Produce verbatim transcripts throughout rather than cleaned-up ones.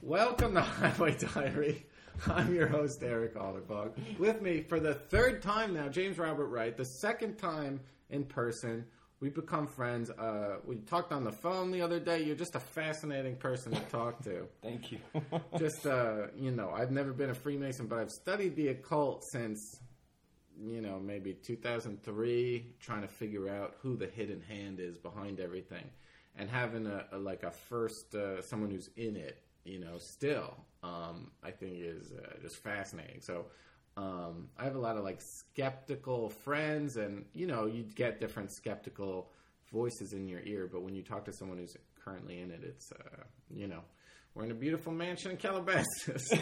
Welcome to Highway Diary. I'm your host, Eric Alderbog. With me for the third time now, James Robert Wright. The second time in person. We've become friends. Uh, we talked on the phone the other day. You're just a fascinating person to talk to. Thank you. just, uh, you know, I've never been a Freemason, but I've studied the occult since, you know, maybe two thousand three, trying to figure out who the hidden hand is behind everything. And having a, a like a first, uh, someone who's in it, you know, still, um, I think is uh, just fascinating. So um, I have a lot of like skeptical friends, and you know, you get different skeptical voices in your ear. But when you talk to someone who's currently in it, it's uh, you know, we're in a beautiful mansion in Calabasas.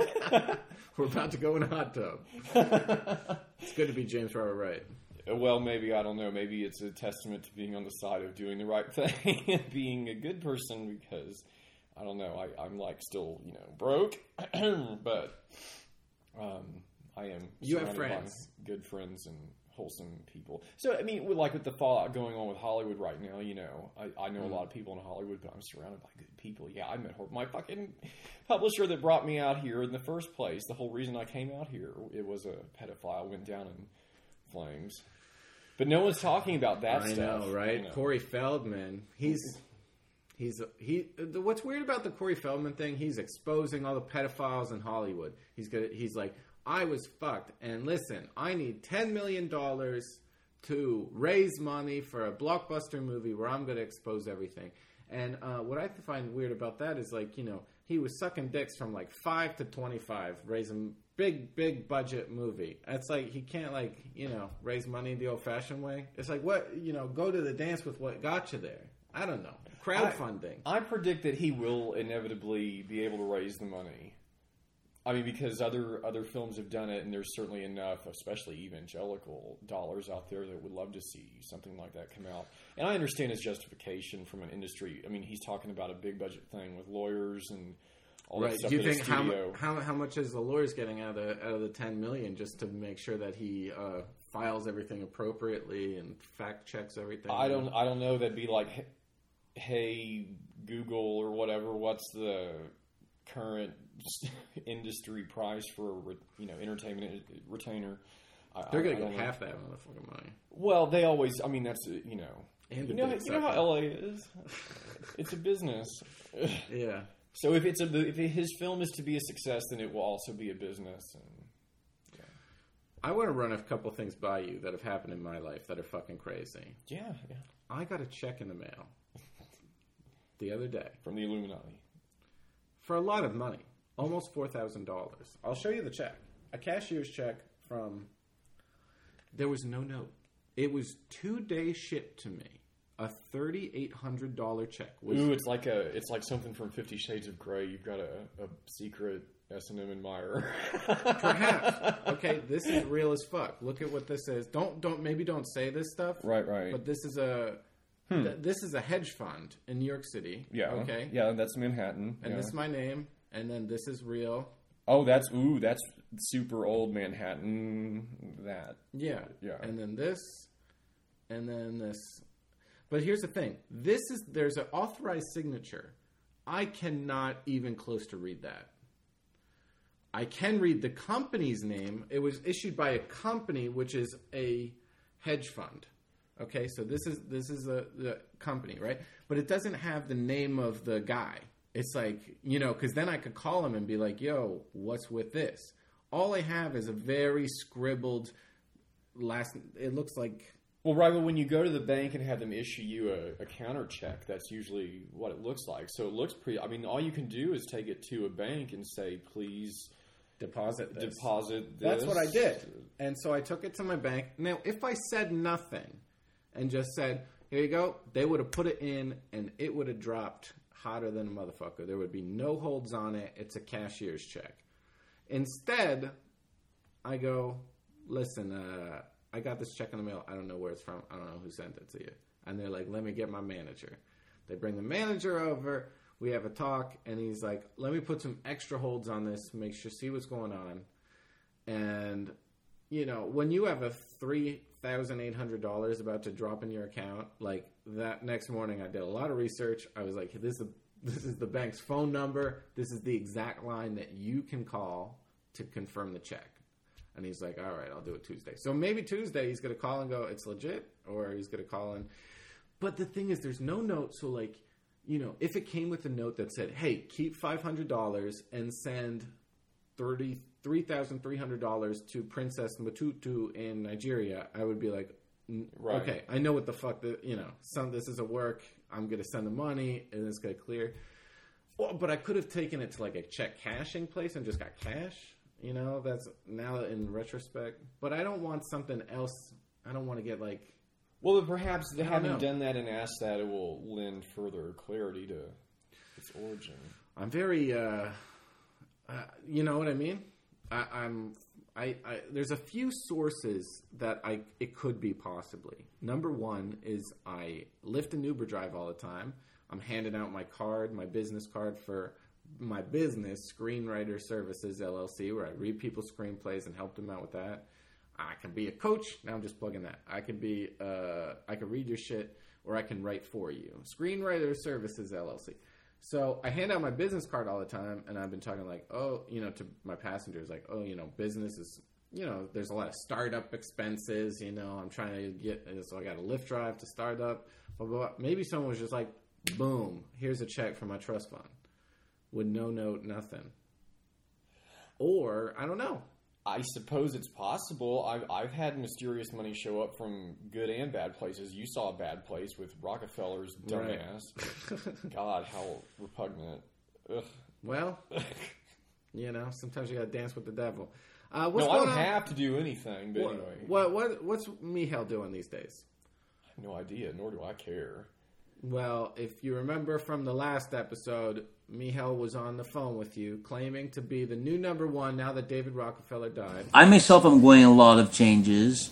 We're about to go in a hot tub. It's good to be James Robert Wright. Well, maybe, I don't know, maybe it's a testament to being on the side of doing the right thing and being a good person, because I don't know, I, I'm like still, you know, broke, but um, I am you have surrounded friends. by good friends and wholesome people. So, I mean, with, like with the fallout going on with Hollywood right now, you know, I, I know mm-hmm. a lot of people in Hollywood, but I'm surrounded by good people. Yeah, I met her, my fucking publisher that brought me out here in the first place. The whole reason I came out here, it was a pedophile, went down in flames. But no one's talking about that I stuff. I know, right? You know. Corey Feldman, he's... He's he. What's weird about the Corey Feldman thing? He's exposing all the pedophiles in Hollywood. He's good. He's like, I was fucked, and listen, I need ten million dollars to raise money for a blockbuster movie where I'm going to expose everything. And uh, what I find weird about that is, like, you know, he was sucking dicks from like five to twenty-five, raising big, big budget movie. It's like he can't, like, you know, raise money the old-fashioned way. It's like, what, you know, go to the dance with what got you there. I don't know. Crowdfunding. I, I predict that he will inevitably be able to raise the money. I mean, because other other films have done it, and there's certainly enough, especially evangelical dollars out there that would love to see something like that come out. And I understand his justification from an industry. I mean, he's talking about a big budget thing with lawyers and all right. that stuff. Do you at a think how, studio. how how much is the lawyers getting out of the, out of the ten million just to make sure that he uh, files everything appropriately and fact checks everything? I don't I don't know. That'd be like, hey, Google or whatever, what's the current industry price for a, you know, entertainment retainer? They're going I, to I get know. half that motherfucking money. Well, they always, I mean, that's, you know, And you know, you know how sucker. L A is? It's a business. Yeah. So if it's a, if his film is to be a success, then it will also be a business. And yeah. I want to run a couple things by you that have happened in my life that are fucking crazy. Yeah, yeah. I got a check in the mail the other day. From the Illuminati. For a lot of money. Almost four thousand dollars. I'll show you the check. A cashier's check from... There was no note. It was two days shipped to me. A thirty-eight hundred dollars check. Was, Ooh, it's like a, it's like something from Fifty Shades of Grey. You've got a, a secret S and M admirer. Perhaps. Okay, this is real as fuck. Look at what this is. Don't, don't, maybe don't say this stuff. Right, right. But this is a... Hmm. Th- this is a hedge fund in New York City. Yeah. Okay. Yeah, that's Manhattan. And yeah. this is my name. And then this is real. Oh, that's ooh, that's super old Manhattan. That. Yeah. Yeah. And then this. And then this. But here's the thing. This is there's an authorized signature. I cannot even close to read that. I can read the company's name. It was issued by a company, which is a hedge fund. Okay, so this is this is the, the company, right? But it doesn't have the name of the guy. It's like, you know, because then I could call him and be like, yo, what's with this? All I have is a very scribbled last... It looks like... Well, right, but when you go to the bank and have them issue you a, a counter check, that's usually what it looks like. So it looks pretty... I mean, all you can do is take it to a bank and say, please... Deposit this. Deposit this. That's what I did. And so I took it to my bank. Now, if I said nothing... and just said, here you go, they would have put it in, and it would have dropped hotter than a motherfucker. There would be no holds on it. It's a cashier's check. Instead, I go, listen, uh, I got this check in the mail. I don't know where it's from. I don't know who sent it to you. And they're like, let me get my manager. They bring the manager over. We have a talk, and he's like, let me put some extra holds on this, make sure, see what's going on. And, you know, when you have a three thousand eight hundred dollars about to drop in your account, like that next morning I did a lot of research. I was like, this is a, this is the bank's phone number. This is the exact line that you can call to confirm the check. And he's like, all right, I'll do it Tuesday. So maybe Tuesday he's going to call and go, it's legit, or he's going to call in. But the thing is, there's no note. So, like, you know, if it came with a note that said, hey, keep five hundred dollars and send thirty-three thousand three hundred dollars to Princess Matutu in Nigeria, I would be like, right. Okay, I know what the fuck, the, you know, some this is a work. I'm going to send the money, and it's going to clear. Well, but I could have taken it to, like, a check cashing place and just got cash. You know, that's now in retrospect. But I don't want something else. I don't want to get, like... Well, perhaps having done that and asked that, it will lend further clarity to its origin. I'm very, uh, uh, you know what I mean? I, I'm, I, I, there's a few sources that I it could be possibly. Number one is I Lyft and Uber drive all the time. I'm handing out my card, my business card for my business, Screenwriter Services, L L C, where I read people's screenplays and help them out with that. I can be a coach. Now I'm just plugging that. I can be, uh, I can read your shit, or I can write for you. Screenwriter Services, L L C. So I hand out my business card all the time, and I've been talking like, oh, you know, to my passengers, like, oh, you know, business is, you know, there's a lot of startup expenses. You know, I'm trying to get, so I got a Lyft drive to start up. Blah, blah, blah. Maybe someone was just like, boom, here's a check from my trust fund with no note, nothing. Or I don't know. I suppose it's possible. I've, I've had mysterious money show up from good and bad places. You saw a bad place with Rockefeller's dumbass. Right. God, how repugnant. Ugh. Well, you know, sometimes you got to dance with the devil. Uh, what's no, I going don't on? have to do anything, but what, anyway. What, what, what's Michal doing these days? I have no idea, nor do I care. Well, if you remember from the last episode, Michal was on the phone with you, claiming to be the new number one now that David Rockefeller died. I myself am going a lot of changes.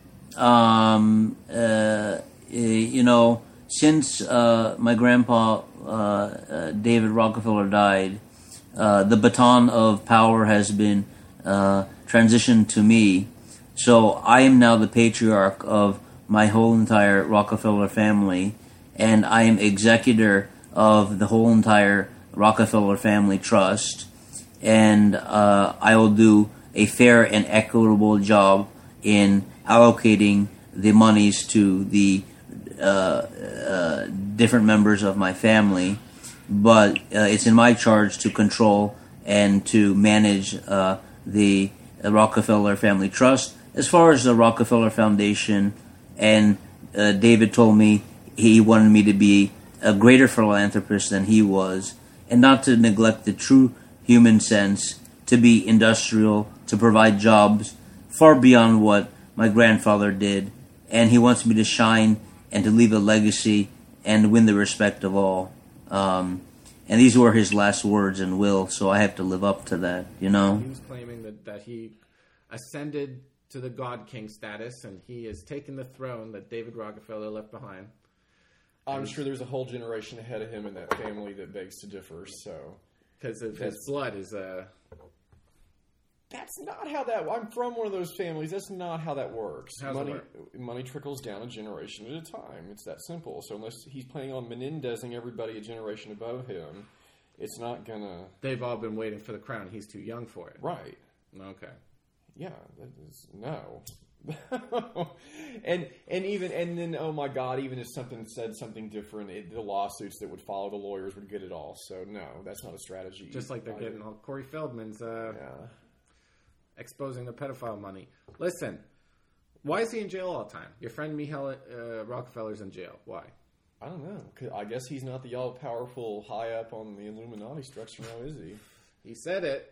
Um, uh, you know, since uh, my grandpa, uh, uh, David Rockefeller, died, uh, the baton of power has been uh, transitioned to me. So I am now the patriarch of my whole entire Rockefeller family, and I am executor of the whole entire Rockefeller Family Trust, and uh, I will do a fair and equitable job in allocating the monies to the uh, uh, different members of my family, but uh, it's in my charge to control and to manage uh, the Rockefeller Family Trust. As far as the Rockefeller Foundation, and uh, David told me he wanted me to be a greater philanthropist than he was, and not to neglect the true human sense, to be industrial, to provide jobs far beyond what my grandfather did. And he wants me to shine and to leave a legacy and win the respect of all. Um, and these were his last words and will, so I have to live up to that, you know? He was claiming that, that he ascended to the God King status, and he has taken the throne that David Rockefeller left behind. I'm sure there's a whole generation ahead of him in that family that begs to differ, so... Because his blood is... Uh... That's not how that... I'm from one of those families. That's not how that works. How's money, it work? Money trickles down a generation at a time. It's that simple. So unless he's planning on Menendezing everybody a generation above him, it's not gonna... They've all been waiting for the crown. He's too young for it. Right. Okay. Yeah. That is, no. and and even and then oh my God, even if something said something different, it, the lawsuits that would follow, the lawyers would get it all. So no, that's not a strategy. Just like they're either. getting all Corey Feldman's uh, yeah. exposing the pedophile money. Listen, why is he in jail all the time? Your friend Michal uh, Rockefeller's in jail. Why? I don't know. 'Cause I guess he's not the all powerful high up on the Illuminati structure now, is he? He said it.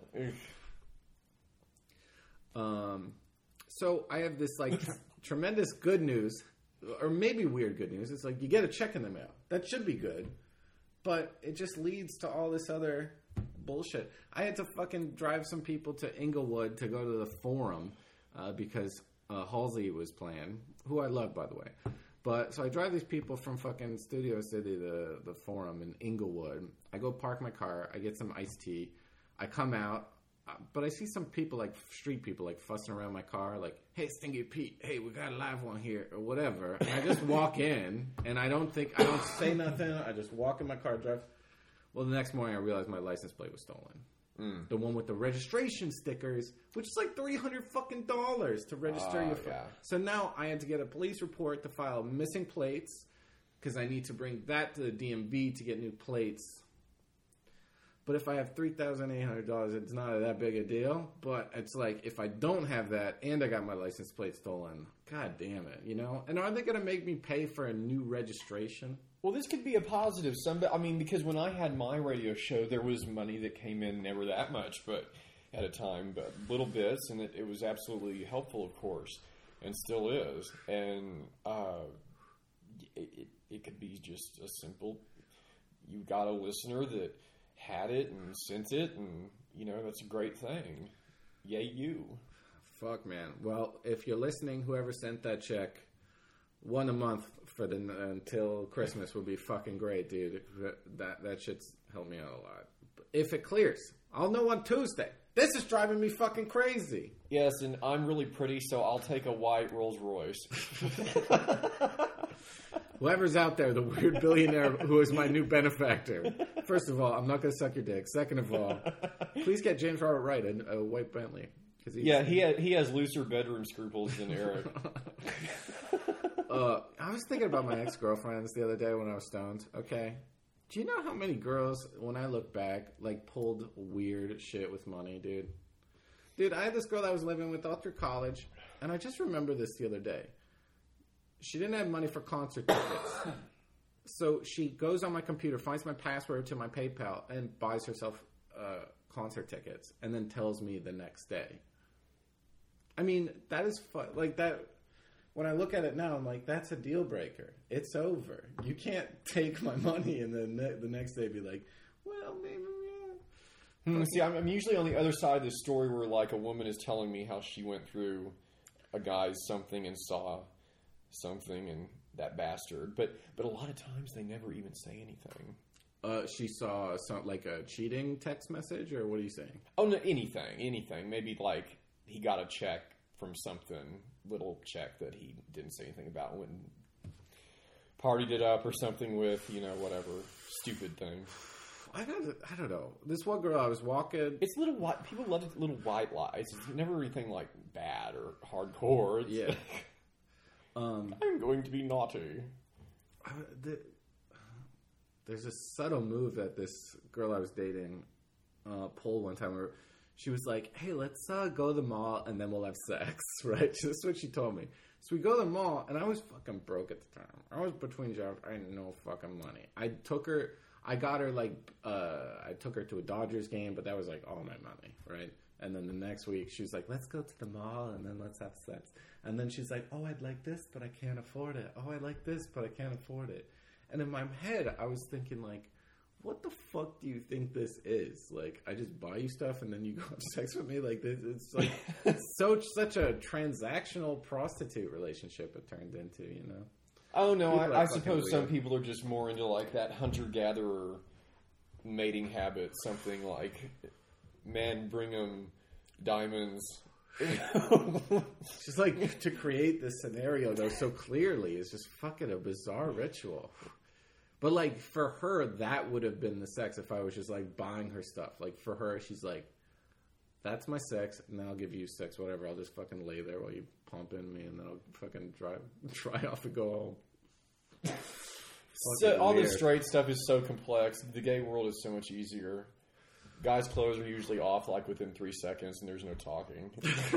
um. So I have this like tr- tremendous good news, or maybe weird good news. It's like you get a check in the mail. That should be good, but it just leads to all this other bullshit. I had to fucking drive some people to Inglewood to go to the Forum uh, because uh, Halsey was playing, who I love, by the way. But so I drive these people from fucking Studio City to the Forum in Inglewood. I go park my car. I get some iced tea. I come out. But I see some people, like street people, like fussing around my car, like, hey, Stingy Pete, hey, we got a live one here, or whatever. And I just walk in, and I don't think, I don't say nothing. I just walk in my car, drive. Well, the next morning I realized my license plate was stolen. Mm. The one with the registration stickers, which is like three hundred fucking dollars to register uh, your phone. Yeah. So now I had to get a police report to file missing plates because I need to bring that to the D M V to get new plates. But if I have three thousand eight hundred dollars, it's not that big a deal. But it's like, if I don't have that and I got my license plate stolen, god damn it, you know? And are they going to make me pay for a new registration? Well, this could be a positive. Some, I mean, because when I had my radio show, there was money that came in, never that much, but at a time, but little bits, and it, it was absolutely helpful, of course, and still is. And uh, it, it, it could be just a simple, you got a listener that had it and sent it, and, you know, that's a great thing. Yay, you. Fuck, man. Well, if you're listening, whoever sent that check, one a month for the until Christmas would be fucking great, dude. That that shit's helped me out a lot. If it clears, I'll know on Tuesday. This is driving me fucking crazy. Yes, and I'm really pretty, so I'll take a white Rolls Royce. Whoever's out there, the weird billionaire who is my new benefactor. First of all, I'm not going to suck your dick. Second of all, please get James Robert Wright a, a white Bentley. He's, yeah, he ha- he has looser bedroom scruples than Eric. uh, I was thinking about my ex-girlfriends the other day when I was stoned. Okay. Do you know how many girls, when I look back, like pulled weird shit with money, dude? Dude, I had this girl I was living with all through college, and I just remember this the other day. She didn't have money for concert tickets. So she goes on my computer, finds my password to my PayPal, and buys herself uh, concert tickets, and then tells me the next day. I mean, that is fun. Like, that, when I look at it now, I'm like, that's a deal breaker. It's over. You can't take my money and then ne- the next day be like, well, maybe, yeah. Hmm, see, I'm, I'm usually on the other side of this story where, like, a woman is telling me how she went through a guy's something and saw something and that bastard. But but a lot of times they never even say anything. Uh, she saw some, like a cheating text message, or what are you saying? Oh, no, anything, anything. Maybe, like, he got a check from something, little check that he didn't say anything about when partied it up or something with, you know, whatever, stupid thing. I don't, I don't know. This one girl, I was walking. It's little white, people love little white lies. It's never anything, like, bad or hardcore. It's Yeah. like, um, I'm going to be naughty. Uh, the, there's a subtle move that this girl I was dating uh, pulled one time where she was like, hey, let's uh, go to the mall and then we'll have sex, right? This is what she told me. So we go to the mall, and I was fucking broke at the time. I was between jobs. I had no fucking money. I took her, I got her like, uh, I took her to a Dodgers game, but that was like all my money, right? And then the next week, she was like, let's go to the mall and then let's have sex. And then she's like, oh, I'd like this, but I can't afford it. Oh, I like this, but I can't afford it. And in my head, I was thinking, like, what the fuck do you think this is? Like, I just buy you stuff and then you go have sex with me? Like, this, it's like it's so such a transactional prostitute relationship it turned into, you know? Oh, no, People I, are I suppose fucking some weird. people are just more into, like, that hunter-gatherer mating habit. Something like, man, bring 'em diamonds. Just like to create this scenario though so clearly is just fucking a bizarre ritual. But like for her, that would have been the sex if I was just like buying her stuff. Like for her, she's like, that's my sex, and then I'll give you sex, whatever. I'll just fucking lay there while you pump in me, and then I'll fucking drive, dry off and go home. So, all weird. this straight stuff is so complex. The gay world is so much easier. Guys' clothes are usually off like within three seconds, and there's no talking.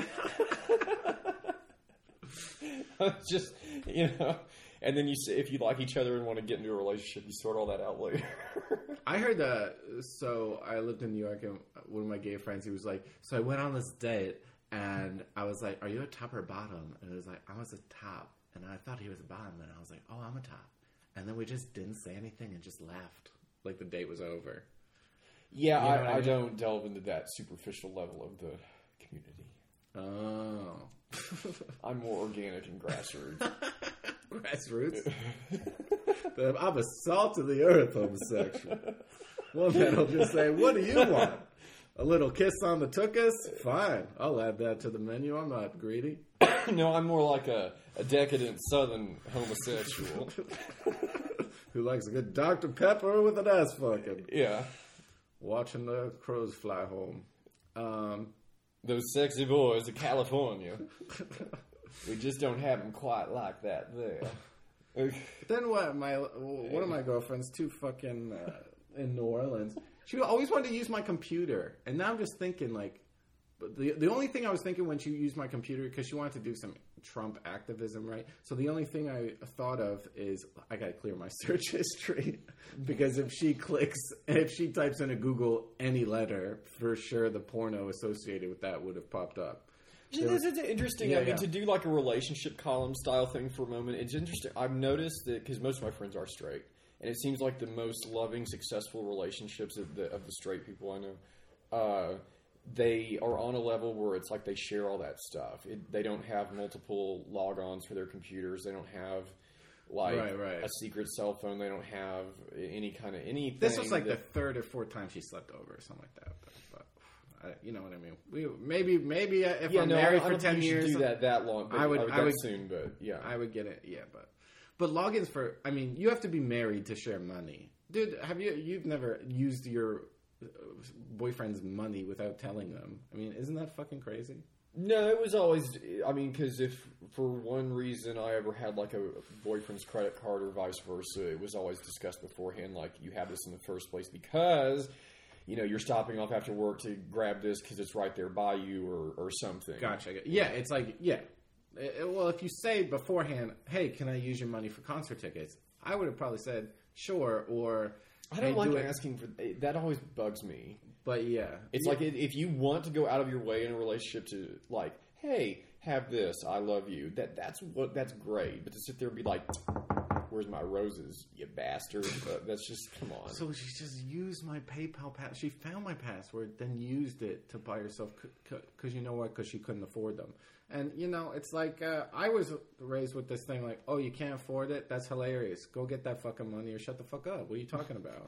It's just, you know, and then you say, if you like each other and want to get into a relationship, you sort all that out later. I heard that. So I lived in New York, and one of my gay friends, he was like, so I went on this date, and I was like, are you a top or a bottom? And it was like, I was a top, and I thought he was a bottom, and I was like, oh, I'm a top. And then we just didn't say anything and just laughed. Like the date was over. Yeah, You know I, what I I mean? don't delve into that superficial level of the community. Oh. I'm more organic and grassroots. Grassroots? The- I'm a salt of the earth homosexual. One man will just say, what do you want? A little kiss on the tuchus? Fine. I'll add that to the menu. I'm not greedy. No, I'm more like a, a decadent southern homosexual. Who likes a good Doctor Pepper with an ass fucking? Yeah. Watching the crows fly home. Um, Those sexy boys of California. We just don't have them quite like that there. then what? My one of my girlfriends, too fucking uh, in New Orleans. She always wanted to use my computer, and now I'm just thinking like, but the the only thing I was thinking when she used my computer because she wanted to do some Trump activism, right? So the only thing I thought of is I gotta clear my search history because if she clicks, if she types in a Google any letter, for sure the porno associated with that would have popped up. This is interesting. Yeah, I mean, yeah. to do like a relationship column style thing for a moment, it's interesting. I've noticed that because most of my friends are straight, and it seems like the most loving, successful relationships of the, of the straight people I know, uh, they are on a level where it's like they share all that stuff. It, they don't have multiple logons for their computers. They don't have like Right, right. a secret cell phone. They don't have any kind of anything. This was like that, the third or fourth time she slept over or something like that. But, but uh, you know what I mean. We maybe maybe if yeah, I'm no, married I, I for don't ten think you years, should do that that long. But I would- I would, I that would- soon. But yeah, I would get it. Yeah, but but logins for. I mean, you have to be married to share money, dude. Have you? You've never used your boyfriend's money without telling them. I mean, isn't that fucking crazy? No, it was always. I mean, because if for one reason I ever had like a boyfriend's credit card or vice versa, it was always discussed beforehand. Like you have this in the first place because you know you're stopping off after work to grab this because it's right there by you or or something. Gotcha. Yeah, it's like yeah. Uh, Well, if you say beforehand, "Hey, can I use your money for concert tickets?" I would have probably said sure, or I don't "Hey, like do it." asking for that. Always bugs me. But yeah, It's yeah. like if you want to go out of your way in a relationship to like, hey, have this, I love you. That that's what that's great. But to sit there and be like, where's my roses, you bastard? Uh, that's just come on. So she just used my PayPal pass. She found my password, then used it to buy herself because you know what? Because she couldn't afford them. And you know, it's like uh, I was raised with this thing like, oh, you can't afford it? That's hilarious. Go get that fucking money or shut the fuck up. What are you talking about?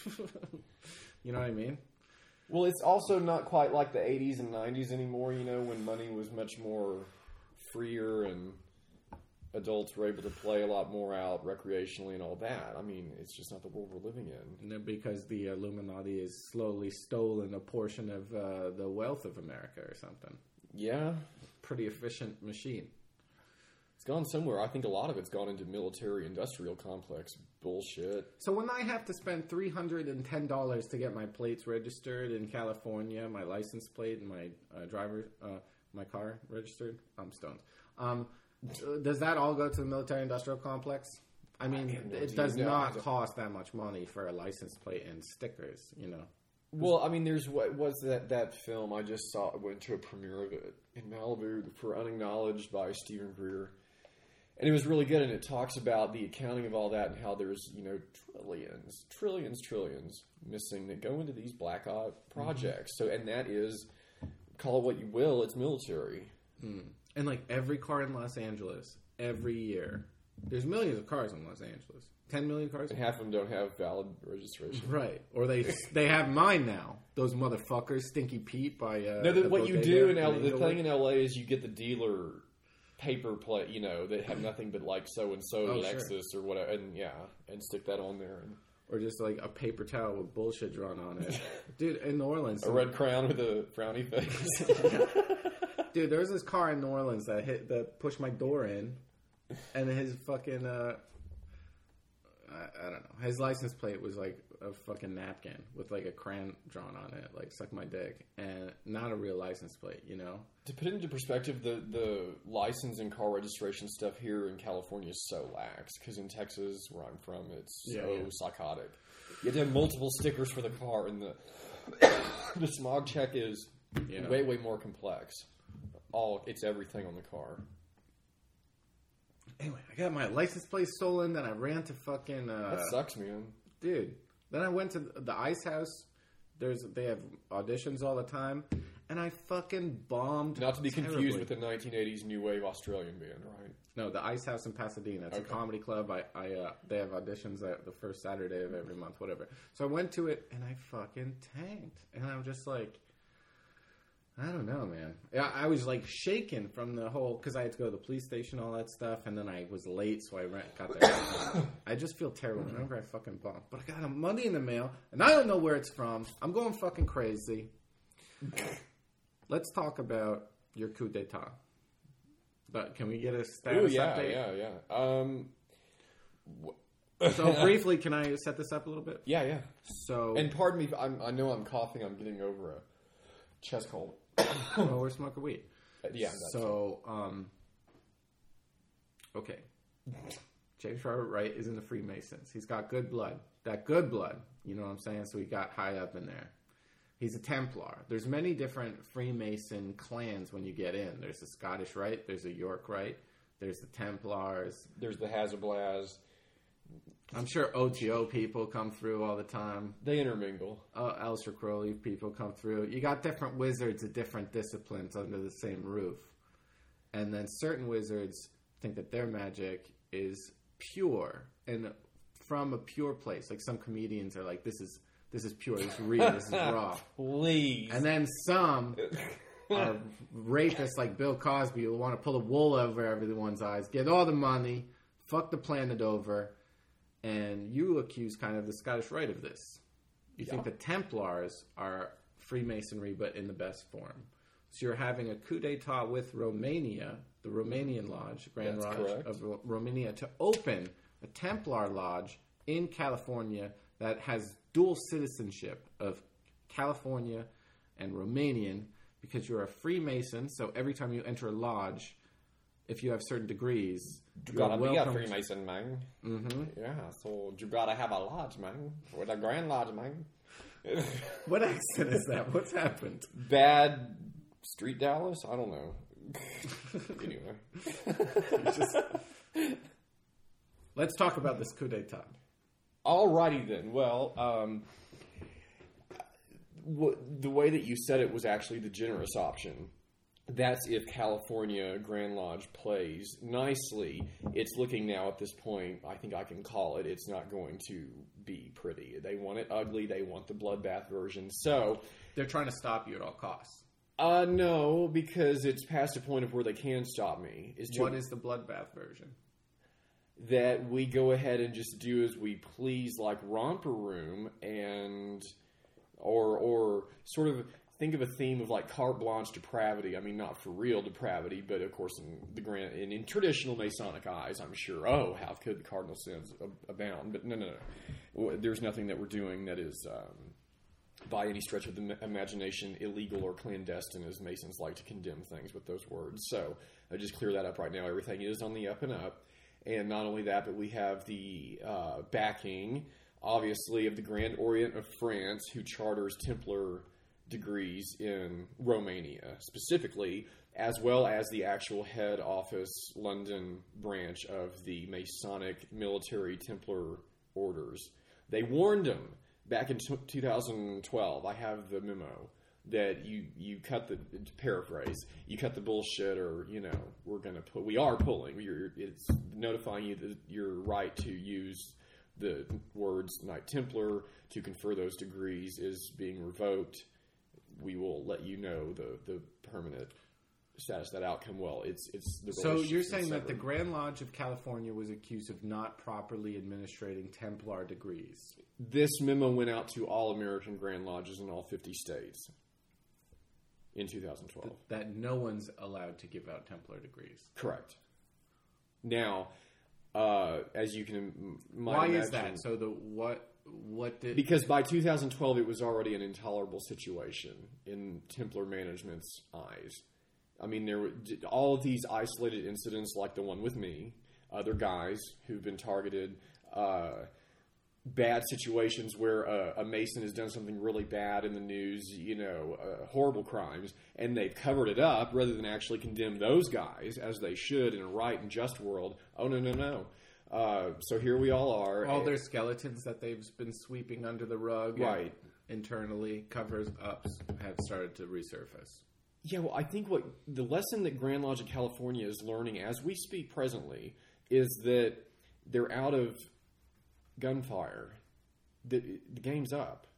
You know what I mean? Well, it's also not quite like the eighties and nineties anymore. You know, when money was much more freer and adults were able to play a lot more out recreationally and all that. I mean, it's just not the world we're living in. No, because the Illuminati has slowly stolen a portion of uh, the wealth of America or something. Yeah, Pretty efficient machine. it's gone somewhere. I think a lot of it's gone into military-industrial complex bullshit. So when I have to spend three hundred ten dollars to get my plates registered in California, my license plate and my uh, driver, uh, my car registered, I'm stoned. Um, does that all go to the military-industrial complex? I mean, I have no it idea. does No, I not don't- cost that much money for a license plate and stickers, you know. Well, I mean, there's what was that that film I just saw. Went to a premiere of it in Malibu for Unacknowledged by Stephen Greer, and it was really good. And it talks about the accounting of all that and how there's you know trillions, trillions, trillions missing that go into these black ops projects. So, and that is call it what you will, it's military. Mm. And like every car in Los Angeles, every year, there's millions of cars in Los Angeles. ten million cars? And half of them don't have valid registration. Right. Or they they have mine now. Those motherfuckers. Stinky Pete by... Uh, No, the, the what you bodega do in L A, the Inglewood. thing in L A is you get the dealer paper plate, you know, that have nothing but like so and so Oh, Lexus or whatever, and yeah, and stick that on there, and Or just like a paper towel with bullshit drawn on it. Dude, in New Orleans... a red crown with a frowny face. Dude, there was this car in New Orleans that hit that pushed my door in, and his fucking... Uh, I, I don't know. His license plate was like a fucking napkin with like a crayon drawn on it, like suck my dick, and not a real license plate, you know? To put it into perspective, the, the license and car registration stuff here in California is so lax, because in Texas, where I'm from, it's Yeah, so yeah. psychotic. You have to have multiple stickers for the car, and the the smog check is You know? way, way more complex. All It's everything on the car. Anyway, I got my license plate stolen, then I ran to fucking... Uh, That sucks, man. Dude, then I went to the Ice House. There's They have auditions all the time, and I fucking bombed Not to be confused terribly. with the nineteen eighties new wave Australian band, right? No, the Ice House in Pasadena. It's Okay. a comedy club. I, I uh, they have auditions at the first Saturday of every month, whatever. So I went to it and I fucking tanked, and I'm just like, I don't know, man. Yeah, I was like shaken from the whole because I had to go to the police station, all that stuff, and then I was late, so I ran, got there. I just feel terrible whenever I fucking bump. But I got a money in the mail, and I don't know where it's from. I'm going fucking crazy. Let's talk about your coup d'état. But can we get a status Ooh, yeah, update? yeah, yeah. Um, So briefly, can I set this up a little bit? yeah, yeah. So, And pardon me, if I'm, I know I'm coughing. I'm getting over a chest cold. well, we're smoking weed. Yeah. That's So, um, okay. James Robert Wright is in the Freemasons. He's got good blood. That good blood, you know what I'm saying? So he got high up in there. He's a Templar. There's many different Freemason clans when you get in. There's the Scottish Rite. There's the York Rite. There's the Templars. There's the Hazablaz. I'm sure O T O people come through all the time. They intermingle. Uh, Aleister Crowley people come through. You got different wizards of different disciplines under the same roof. And then certain wizards think that their magic is pure and from a pure place. Like some comedians are like, this is this is pure, this is real, this is raw. Please. And then some are rapists like Bill Cosby who want to pull the wool over everyone's eyes, get all the money, fuck the planet over. And you accuse kind of the Scottish Rite of this. You Yeah. think the Templars are Freemasonry, but in the best form. So you're having a coup d'etat with Romania, the Romanian Lodge, Grand That's Lodge correct. of Ro- Romania, to open a Templar Lodge in California that has dual citizenship of California and Romanian because you're a Freemason. So every time you enter a lodge, if you have certain degrees, You you're gotta be a welcome. Freemason, man. Mm-hmm. Yeah, so you gotta have a lodge, man. With a Grand Lodge, man. What accent is that? What's happened? Bad Street Dallas? I don't know. Anyway. Just... Let's talk about this coup d'etat. Alrighty then. Well, um, w- the way that you said it was actually the generous option. That's if California Grand Lodge plays nicely. It's looking now at this point, I think I can call it, it's not going to be pretty. They want it ugly. They want the bloodbath version. So, They're trying to stop you at all costs. uh, no, because it's past a point of where they can stop me. Is to What is the bloodbath version? that we go ahead and just do as we please, like Romper Room, and or or sort of think of a theme of like carte blanche depravity. I mean, not for real depravity, but of course in the grand in, in traditional Masonic eyes, I'm sure. Oh, how could the cardinal sins abound? But no, no, no. There's nothing that we're doing that is, um, by any stretch of the imagination, illegal or clandestine, as Masons like to condemn things with those words. So I just clear that up right now. Everything is on the up and up. And not only that, but we have the uh, backing, obviously, of the Grand Orient of France, who charters Templar degrees in Romania, specifically, as well as the actual head office London branch of the Masonic Military Templar Orders. They warned them back in t- two thousand twelve. I have the memo that you, you cut the, to paraphrase, you cut the bullshit, or, you know, we're going to put, we are pulling. You're, it's notifying you that your right to use the words Knight Templar to confer those degrees is being revoked. We will let you know the, the permanent status, that outcome. Well, it's, it's the So you're saying severed. that the Grand Lodge of California was accused of not properly administrating Templar degrees. This memo went out to all American Grand Lodges in all fifty states in two thousand twelve. That no one's allowed to give out Templar degrees. Correct. Now, uh, as you can might Why imagine, is that? So the what what did because by two thousand twelve it was already an intolerable situation in Templar management's eyes. I mean, there were all of these isolated incidents, like the one with me, other guys who've been targeted, uh, bad situations where a, a Mason has done something really bad in the news, you know, uh, horrible crimes, and they've covered it up rather than actually condemn those guys as they should in a right and just world. Oh, no, no, no. Uh, so here we all are. all their skeletons that they've been sweeping under the rug, Right. internally covers ups have started to resurface. Yeah, well, I think what the lesson that Grand Lodge of California is learning as we speak presently is that they're out of gunfire. The, the game's up.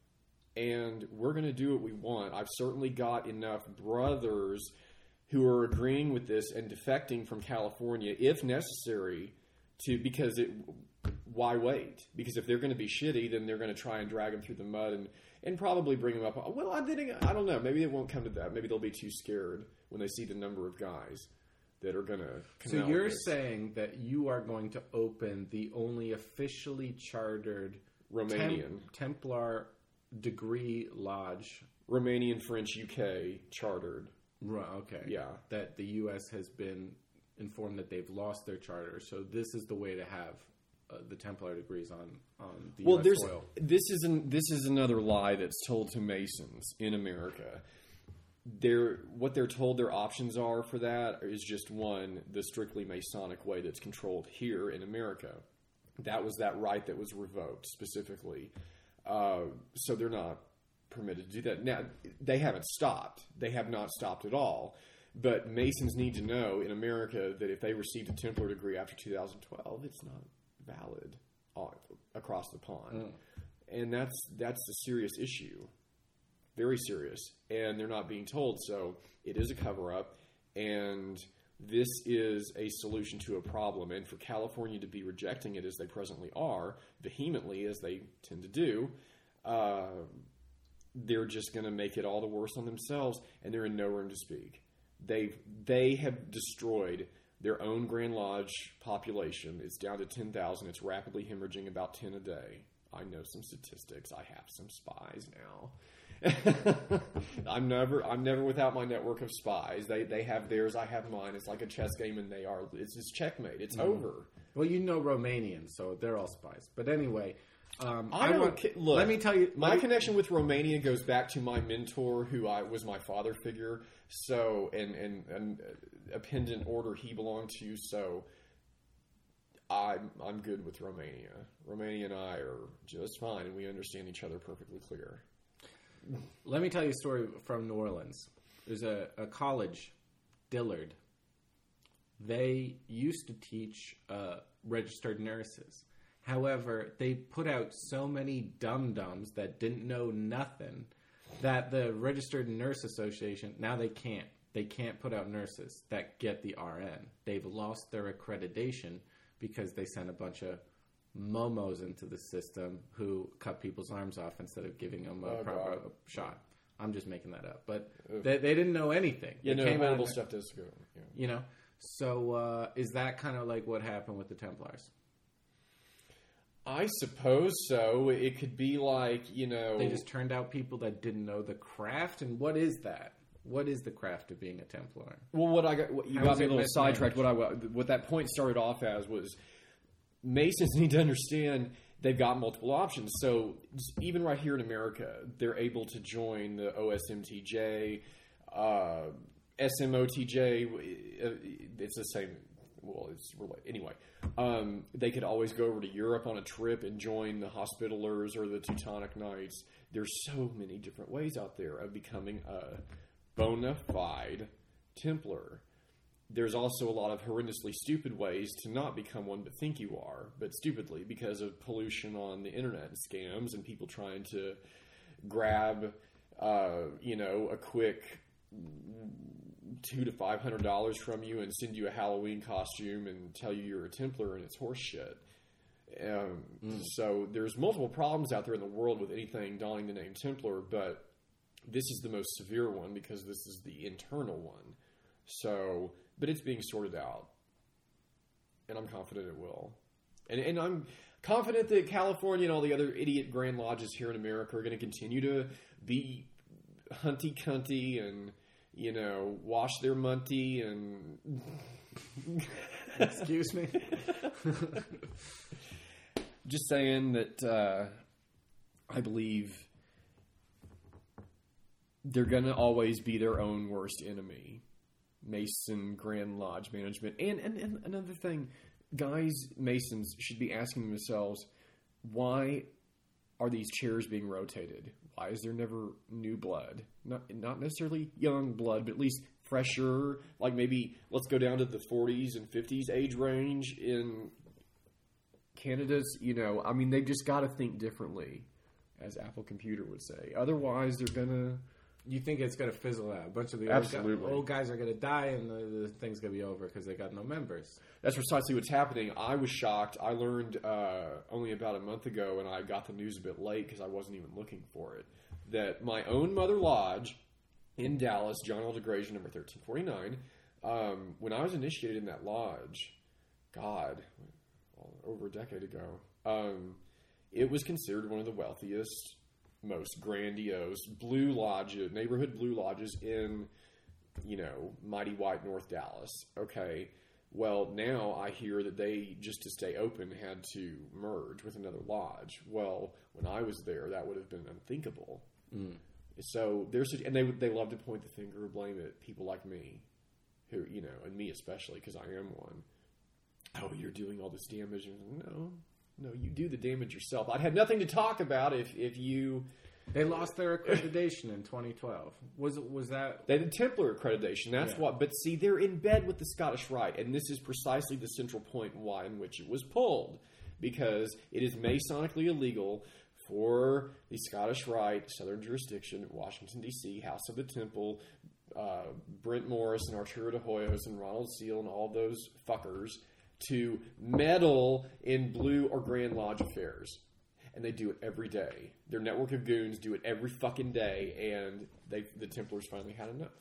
and we're going to do what we want. I've certainly got enough brothers who are agreeing with this and defecting from California if necessary to, because it, why wait? Because if they're going to be shitty, then they're going to try and drag them through the mud and, and probably bring them up. Well, I, didn't, I don't know. Maybe it won't come to that. Maybe they'll be too scared when they see the number of guys that are going to. So you're saying that you are going to open the only officially chartered Romanian Temp- Templar degree lodge, Romanian, French, U K chartered. Right, okay. Yeah. That the U S has been informed that they've lost their charter. So this is the way to have uh, the Templar degrees on, on the well, U S there's, soil. This is an, this is another lie that's told to Masons in America. They're, what they're told their options are for that is just one, the strictly Masonic way that's controlled here in America. That was that right that was revoked specifically. Uh, so they're not permitted to do that. Now, they haven't stopped. They have not stopped at all. But Masons need to know in America that if they received a Templar degree after two thousand twelve, it's not valid all, across the pond. Mm. And that's that's a serious issue. Very serious. And they're not being told. So it is a cover-up. And this is a solution to a problem. And for California to be rejecting it as they presently are, vehemently as they tend to do, uh, they're just going to make it all the worse on themselves, and they're in no room to speak. They they have destroyed their own Grand Lodge population. It's down to ten thousand. It's rapidly hemorrhaging about ten a day. I know some statistics. I have some spies now. I'm never I'm never without my network of spies. They they have theirs. I have mine. It's like a chess game, and they are. It's just checkmate. It's mm. over. Well, you know Romanians, so they're all spies. But anyway. Um, I, I don't want, ki- look. Let me tell you, my me, connection with Romania goes back to my mentor, who I was my father figure. So, and and, and a pendant order he belonged to. So, I'm I'm good with Romania. Romania and I are just fine, and we understand each other perfectly clear. Let me tell you a story from New Orleans. There's a, a college, Dillard. They used to teach uh, registered nurses. However, they put out so many dum-dums that didn't know nothing that the Registered Nurse Association, now they can't. They can't put out nurses that get the R N. They've lost their accreditation because they sent a bunch of momos into the system who cut people's arms off instead of giving them a oh, proper God. shot. I'm just making that up. But they, they didn't know anything. Yeah, they no, came horrible out stuff does go. Yeah. You know? So uh, is that kind of like what happened with the Templars? I suppose so. It could be like, you know... They just turned out people that didn't know the craft? And what is that? What is the craft of being a Templar? Well, what I got... What, you How got is me a it little mismanaged? sidetracked. What, I, what that point started off as was Masons need to understand they've got multiple options. So even right here in America, they're able to join the O S M T J, uh, S M O T J. It's the same... Well, it's anyway. Um, they could always go over to Europe on a trip and join the Hospitallers or the Teutonic Knights. There's so many different ways out there of becoming a bona fide Templar. There's also a lot of horrendously stupid ways to not become one but think you are, but stupidly because of pollution on the internet and scams and people trying to grab, uh, you know, a quick two to five hundred dollars from you and send you a Halloween costume and tell you you're a Templar and it's horse shit. Um, mm. So there's multiple problems out there in the world with anything donning the name Templar, but this is the most severe one because this is the internal one. So, but it's being sorted out, and I'm confident it will. And, and I'm confident that California and all the other idiot Grand Lodges here in America are going to continue to be hunty-cunty and, you know, wash their munty and... Excuse me? Just saying that uh, I believe they're going to always be their own worst enemy. Mason Grand Lodge management. And, and, and another thing, guys, Masons should be asking themselves, why are these chairs being rotated? Why is there never new blood? Not not necessarily young blood, but at least fresher. Like maybe let's go down to the forties and fifties age range in Canada's. You know, I mean, they've just got to think differently. as Apple Computer would say. Otherwise, they're gonna. You think it's going to fizzle out? A bunch of the Absolutely. old, guys, old guys are going to die, and the, the thing's going to be over because they got no members. That's precisely what's happening. I was shocked. I learned uh, only about a month ago, and I got the news a bit late because I wasn't even looking for it, that my own Mother Lodge in Dallas, John L. DeGrazier, number thirteen forty-nine, um, when I was initiated in that lodge, God, over a decade ago, um, it was considered one of the wealthiest, most grandiose blue lodges, neighborhood blue lodges in, you know, mighty white North Dallas. Okay. Well, now I hear that they, just to stay open, had to merge with another lodge. Well, when I was there, that would have been unthinkable. Mm. So there's, and they they love to point the finger or blame at people like me, who, you know, and me especially, because I am one. Oh, you're doing all this damage. No, no, you do the damage yourself. I'd have nothing to talk about if, if you... They lost their accreditation in twenty twelve. Was was that... They had Templar accreditation. That's yeah. what... But see, they're in bed with the Scottish Rite, and this is precisely the central point why in which it was pulled. Because it is Masonically illegal for the Scottish Rite, Southern Jurisdiction, Washington, D C, House of the Temple, uh, Brent Morris and Arturo de Hoyos and Ronald Seal and all those fuckers to meddle in Blue or Grand Lodge affairs. And they do it every day. Their network of goons do it every fucking day, and they the Templars finally had enough.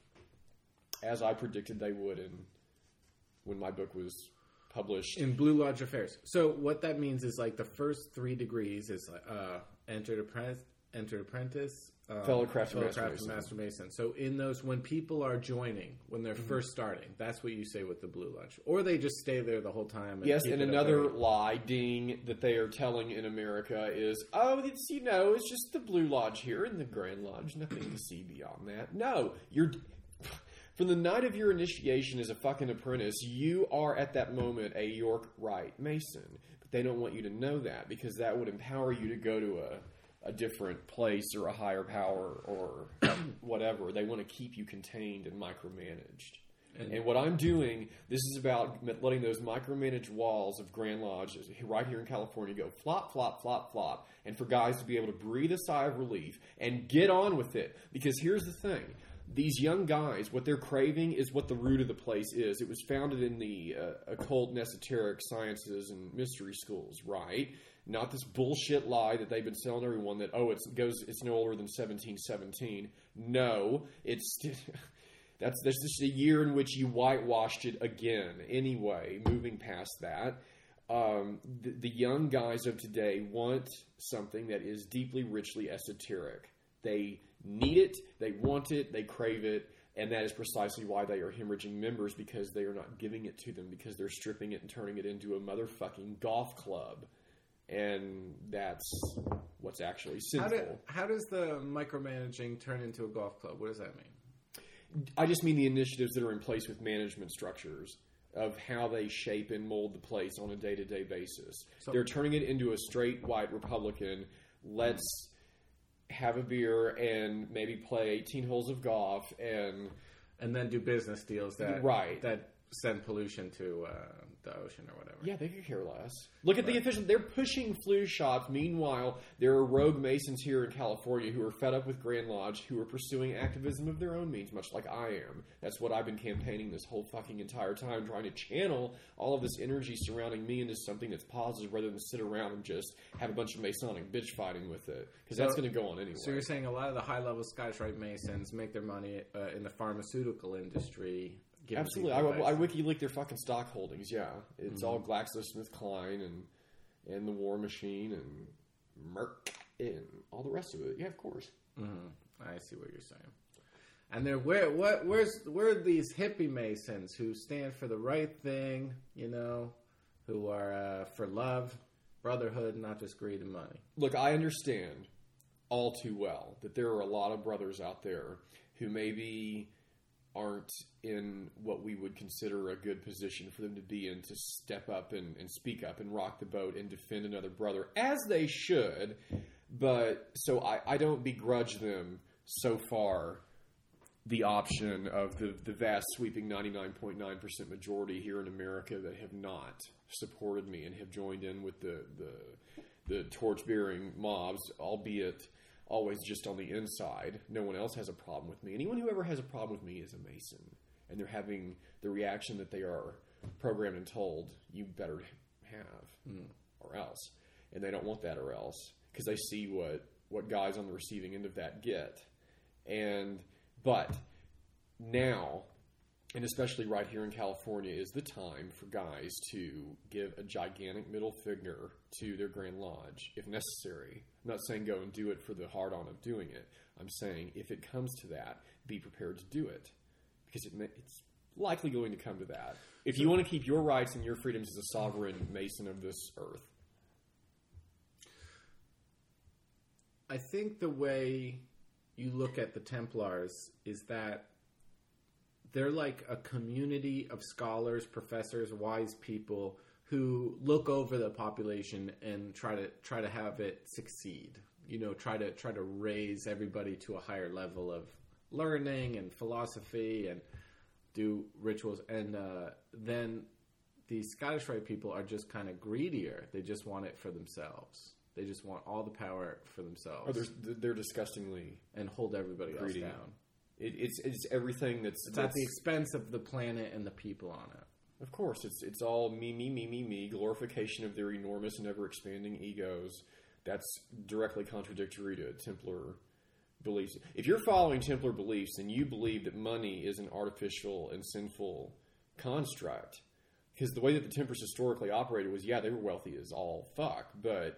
As I predicted they would in, when my book was published. In Blue Lodge Affairs. So what that means is like the first three degrees is uh, entered apprentice, entered apprentice, um, fellow craft, fellow master, craft mason. master mason. So in those, when people are joining, when they're mm-hmm. first starting, that's what you say with the Blue Lodge. Or they just stay there the whole time. And yes, keep and it another lie, ding, that they are telling in America is, oh, it's, you know, it's just the Blue Lodge here and the Grand Lodge. Nothing to see beyond that. No, you're... From the night of your initiation as a fucking apprentice, you are at that moment a York Rite Mason. But they don't want you to know that because that would empower you to go to a, a different place or a higher power or whatever. They want to keep you contained and micromanaged. And, and what I'm doing, this is about letting those micromanaged walls of Grand Lodge right here in California go flop, flop, flop, flop. And for guys to be able to breathe a sigh of relief and get on with it. Because here's the thing. These young guys, what they're craving is what the root of the place is. It was founded in the uh, occult and esoteric sciences and mystery schools, right? Not this bullshit lie that they've been telling everyone that, oh, it's goes, it's no older than seventeen seventeen. No, it's that's that's just a year in which you whitewashed it again. Anyway, moving past that, um, the, the young guys of today want something that is deeply, richly esoteric. They need it, they want it, they crave it, and that is precisely why they are hemorrhaging members, because they are not giving it to them, because they're stripping it and turning it into a motherfucking golf club. And that's what's actually sinful. How, do, how does the micromanaging turn into a golf club? What does that mean? I just mean the initiatives that are in place with management structures of how they shape and mold the place on a day-to-day basis. So, they're turning it into a straight white Republican, let's have a beer and maybe play eighteen holes of golf and and then do business deals that right. that send pollution to uh, the ocean or whatever. Yeah, they could care less. Look at right. the officials. They're pushing flu shots. Meanwhile, there are rogue Masons here in California who are fed up with Grand Lodge, who are pursuing activism of their own means, much like I am. That's what I've been campaigning this whole fucking entire time, trying to channel all of this energy surrounding me into something that's positive rather than sit around and just have a bunch of Masonic bitch fighting with it. Because so, that's going to go on anyway. So you're saying a lot of the high-level Scottish Rite Masons make their money uh, in the pharmaceutical industry. Absolutely. I, I wiki leak their fucking stock holdings, yeah. It's mm-hmm. all GlaxoSmithKline and and the War Machine and Merck and all the rest of it. Yeah, of course. Mm-hmm. I see what you're saying. And they're where what where's where are these hippie Masons who stand for the right thing, you know, who are uh, for love, brotherhood, not just greed and money. Look, I understand all too well that there are a lot of brothers out there who maybe aren't in what we would consider a good position for them to be in to step up and, and speak up and rock the boat and defend another brother, as they should. But so I, I don't begrudge them so far the option of the, the vast sweeping ninety-nine point nine percent majority here in America that have not supported me and have joined in with the, the the torch-bearing mobs, albeit always just on the inside. No one else has a problem with me. Anyone who ever has a problem with me is a Mason. And they're having the reaction that they are programmed and told, you better have, mm. or else. And they don't want that or else, because they see what, what guys on the receiving end of that get. And, but now, and especially right here in California, is the time for guys to give a gigantic middle finger to their Grand Lodge, if necessary. I'm not saying go and do it for the hard-on of doing it. I'm saying if it comes to that, be prepared to do it. Because it may, it's likely going to come to that. If you want to keep your rights and your freedoms as a sovereign Mason of this earth. I think the way you look at the Templars is that they're like a community of scholars, professors, wise people who look over the population and try to try to have it succeed. You know, try to try to raise everybody to a higher level of learning and philosophy and do rituals. And uh, then the Scottish Rite people are just kind of greedier. They just want it for themselves. They just want all the power for themselves. Oh, they're, they're disgustingly and hold everybody greedy. else down. It, it's it's everything that's, it's that's at the expense of the planet and the people on it. Of course, it's it's all me, me, me, me, me. Glorification of their enormous and ever expanding egos. That's directly contradictory to Templar beliefs. If you're following Templar beliefs and you believe that money is an artificial and sinful construct, because the way that the Templars historically operated was, yeah, they were wealthy as all fuck, but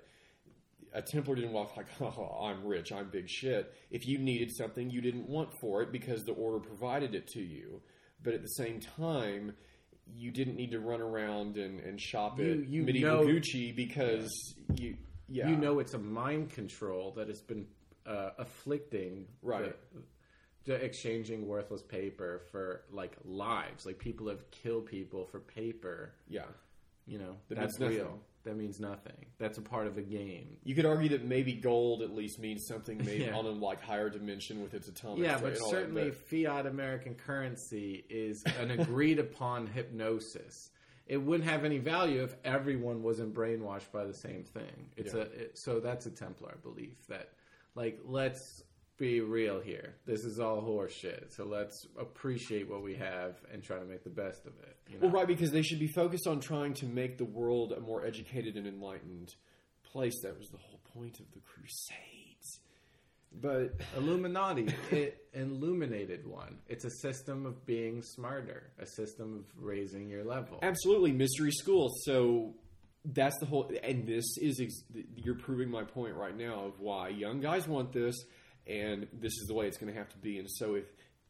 a Templar didn't walk like, oh, I'm rich, I'm big shit. If you needed something, you didn't want for it because the order provided it to you. But at the same time, you didn't need to run around and, and shop you, at you medieval know, Gucci because yeah. you, yeah. You know it's a mind control that has been uh, afflicting right. the, the exchanging worthless paper for, like, lives. Like, people have killed people for paper. Yeah. You know, that that's means real. Nothing. That means nothing. That's a part of a game. You could argue that maybe gold at least means something maybe yeah. on a like higher dimension with its atomic Yeah, state but and certainly all that, but fiat American currency is an agreed upon hypnosis. It wouldn't have any value if everyone wasn't brainwashed by the same thing. It's yeah. a it, so that's a Templar belief that, like, let's be real here. This is all horseshit. So let's appreciate what we have and try to make the best of it. You know? Well, right, because they should be focused on trying to make the world a more educated and enlightened place. That was the whole point of the Crusades. But Illuminati, it illuminated one. It's a system of being smarter, a system of raising your level. Absolutely, mystery school. So that's the whole, and this is, you're proving my point right now of why young guys want this, and this is the way it's going to have to be. And so if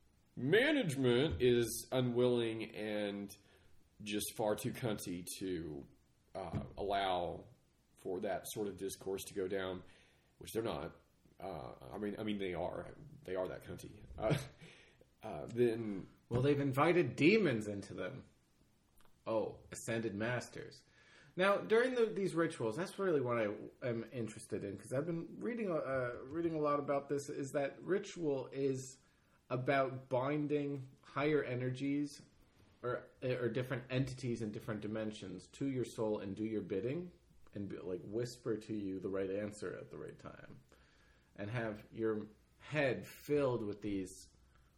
management is unwilling and just far too cunty to uh, allow for that sort of discourse to go down, which they're not. Uh, I mean, I mean they are. They are that cunty. Uh, uh, then, well, they've invited demons into them. Oh, ascended masters. Now, during the, these rituals, that's really what I am interested in, because I've been reading uh, reading a lot about this. Is that ritual is about binding higher energies or or different entities in different dimensions to your soul and do your bidding and be, like whisper to you the right answer at the right time, and have your head filled with these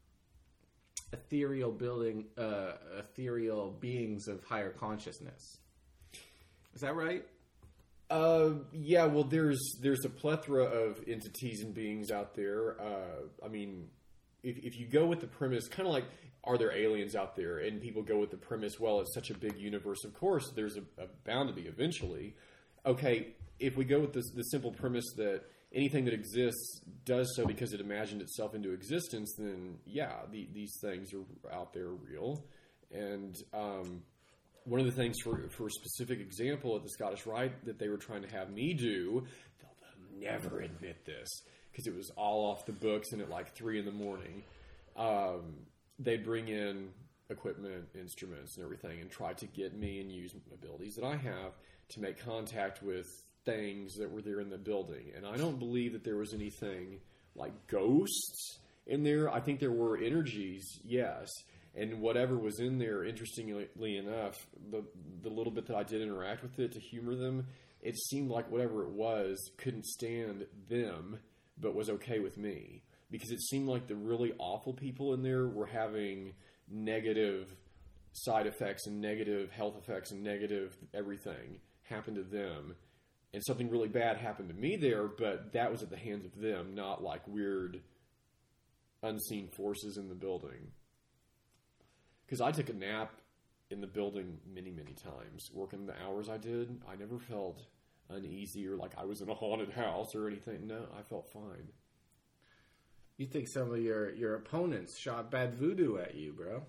ethereal building, uh, ethereal beings of higher consciousness. Is that right? Uh, yeah. Well, there's there's a plethora of entities and beings out there. Uh, I mean, if if you go with the premise, kind of like, are there aliens out there? And people go with the premise, well, it's such a big universe. Of course, there's a, a bound to be eventually. Okay, if we go with the the simple premise that anything that exists does so because it imagined itself into existence, then yeah, the, these things are out there real. And um, one of the things, for for a specific example at the Scottish Rite that they were trying to have me do, they'll never admit this because it was all off the books and at like three in the morning. Um, they'd bring in equipment, instruments, and everything and try to get me and use abilities that I have to make contact with things that were there in the building. And I don't believe that there was anything like ghosts in there. I think there were energies, yes. And whatever was in there, interestingly enough, the the little bit that I did interact with it to humor them, it, it seemed like whatever it was couldn't stand them, but was okay with me. Because it seemed like the really awful people in there were having negative side effects and negative health effects and negative everything happen to them. And something really bad happened to me there, but that was at the hands of them, not like weird unseen forces in the building. Because I took a nap in the building many, many times. Working the hours I did, I never felt uneasy or like I was in a haunted house or anything. No, I felt fine. You think some of your, your opponents shot bad voodoo at you, bro?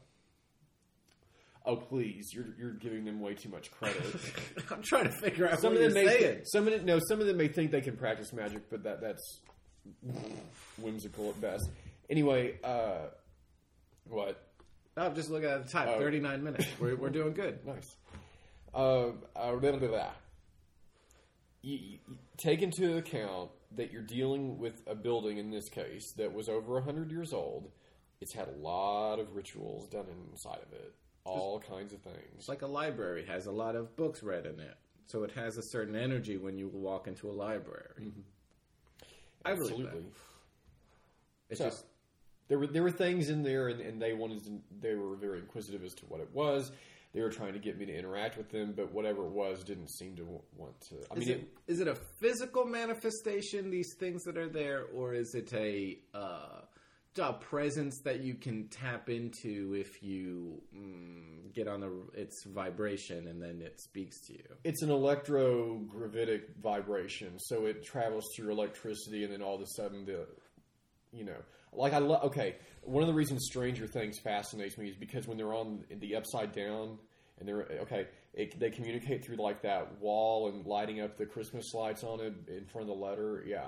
Oh, please! You're you're giving them way too much credit. I'm trying to figure out some what of them you're may saying. Th- some of them, no, some of them may think they can practice magic, but that that's whimsical at best. Anyway, uh, what? No, I'm just looking at the time. Oh. thirty-nine minutes. We're we're doing good. Nice. Uh, uh, blah, blah, blah. You, you, take into account that you're dealing with a building, in this case, that was over one hundred years old. It's had a lot of rituals done inside of it. All kinds of things. It's like a library. It has a lot of books read in it. So it has a certain energy when you walk into a library. Mm-hmm. I believe Absolutely. that. It's so, just... There were there were things in there, and, and they wanted to, they were very inquisitive as to what it was. They were trying to get me to interact with them, but whatever it was didn't seem to want to. I is mean, it, it, is it a physical manifestation? These things that are there, or is it a uh, a presence that you can tap into if you mm, get on a, its vibration and then it speaks to you? It's an electrogravitic vibration, so it travels through electricity, and then all of a sudden the, you know. Like I love. Okay, one of the reasons Stranger Things fascinates me is because when they're on the upside down and they're okay, it, they communicate through like that wall and lighting up the Christmas lights on it in front of the letter. Yeah,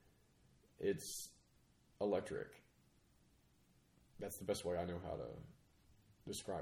it's electric. That's the best way I know how to describe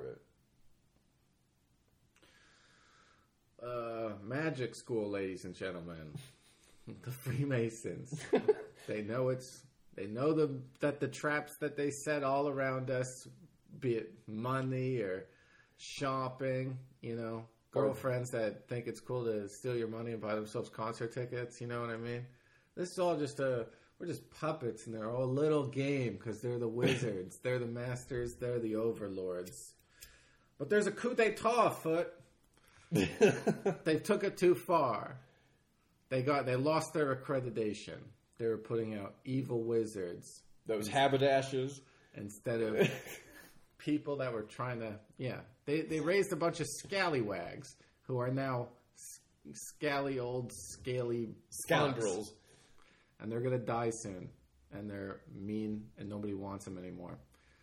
it. Uh, magic school, ladies and gentlemen, the Freemasons. They know it's. They know the, that the traps that they set all around us, be it money or shopping, you know, girlfriends that think it's cool to steal your money and buy themselves concert tickets, you know what I mean? This is all just a, we're just puppets in their whole little game because they're the wizards, they're the masters, they're the overlords. But there's a coup d'etat afoot. They took it too far. They got, they lost their accreditation. They were putting out evil wizards. Those haberdashers. Instead of people that were trying to... Yeah. They they raised a bunch of scallywags who are now scally old, scaly... Scoundrels. Fucks. And they're going to die soon. And they're mean and nobody wants them anymore.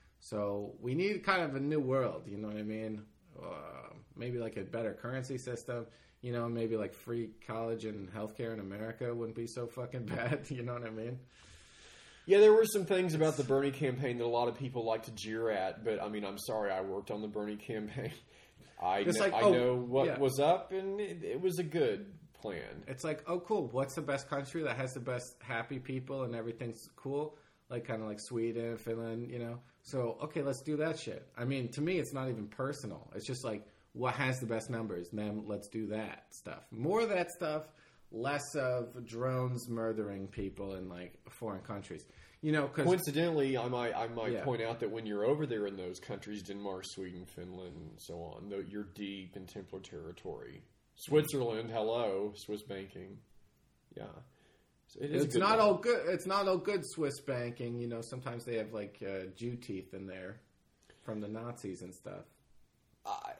So we need kind of a new world, you know what I mean? Uh, maybe like a better currency system. You know, maybe like free college and healthcare in America wouldn't be so fucking bad. You know what I mean? Yeah, there were some things about the Bernie campaign that a lot of people like to jeer at, but I mean, I'm sorry, I worked on the Bernie campaign. I, kn- like, I oh, know what yeah. was up, and it, it was a good plan. It's like, oh, cool. What's the best country that has the best happy people and everything's cool? Like kind of like Sweden, Finland, you know? So, okay, let's do that shit. I mean, to me, it's not even personal. It's just like, what has the best numbers? Then let's do that stuff. More of that stuff, less of drones murdering people in like foreign countries. You know, cause, coincidentally, I might I might yeah. point out that when you're over there in those countries, Denmark, Sweden, Finland, and so on, though you're deep in Templar territory. Switzerland, hello, Swiss banking, yeah. So it is it's a good not one. all good. It's not all good Swiss banking. You know, sometimes they have like uh, Jew teeth in there from the Nazis and stuff. I,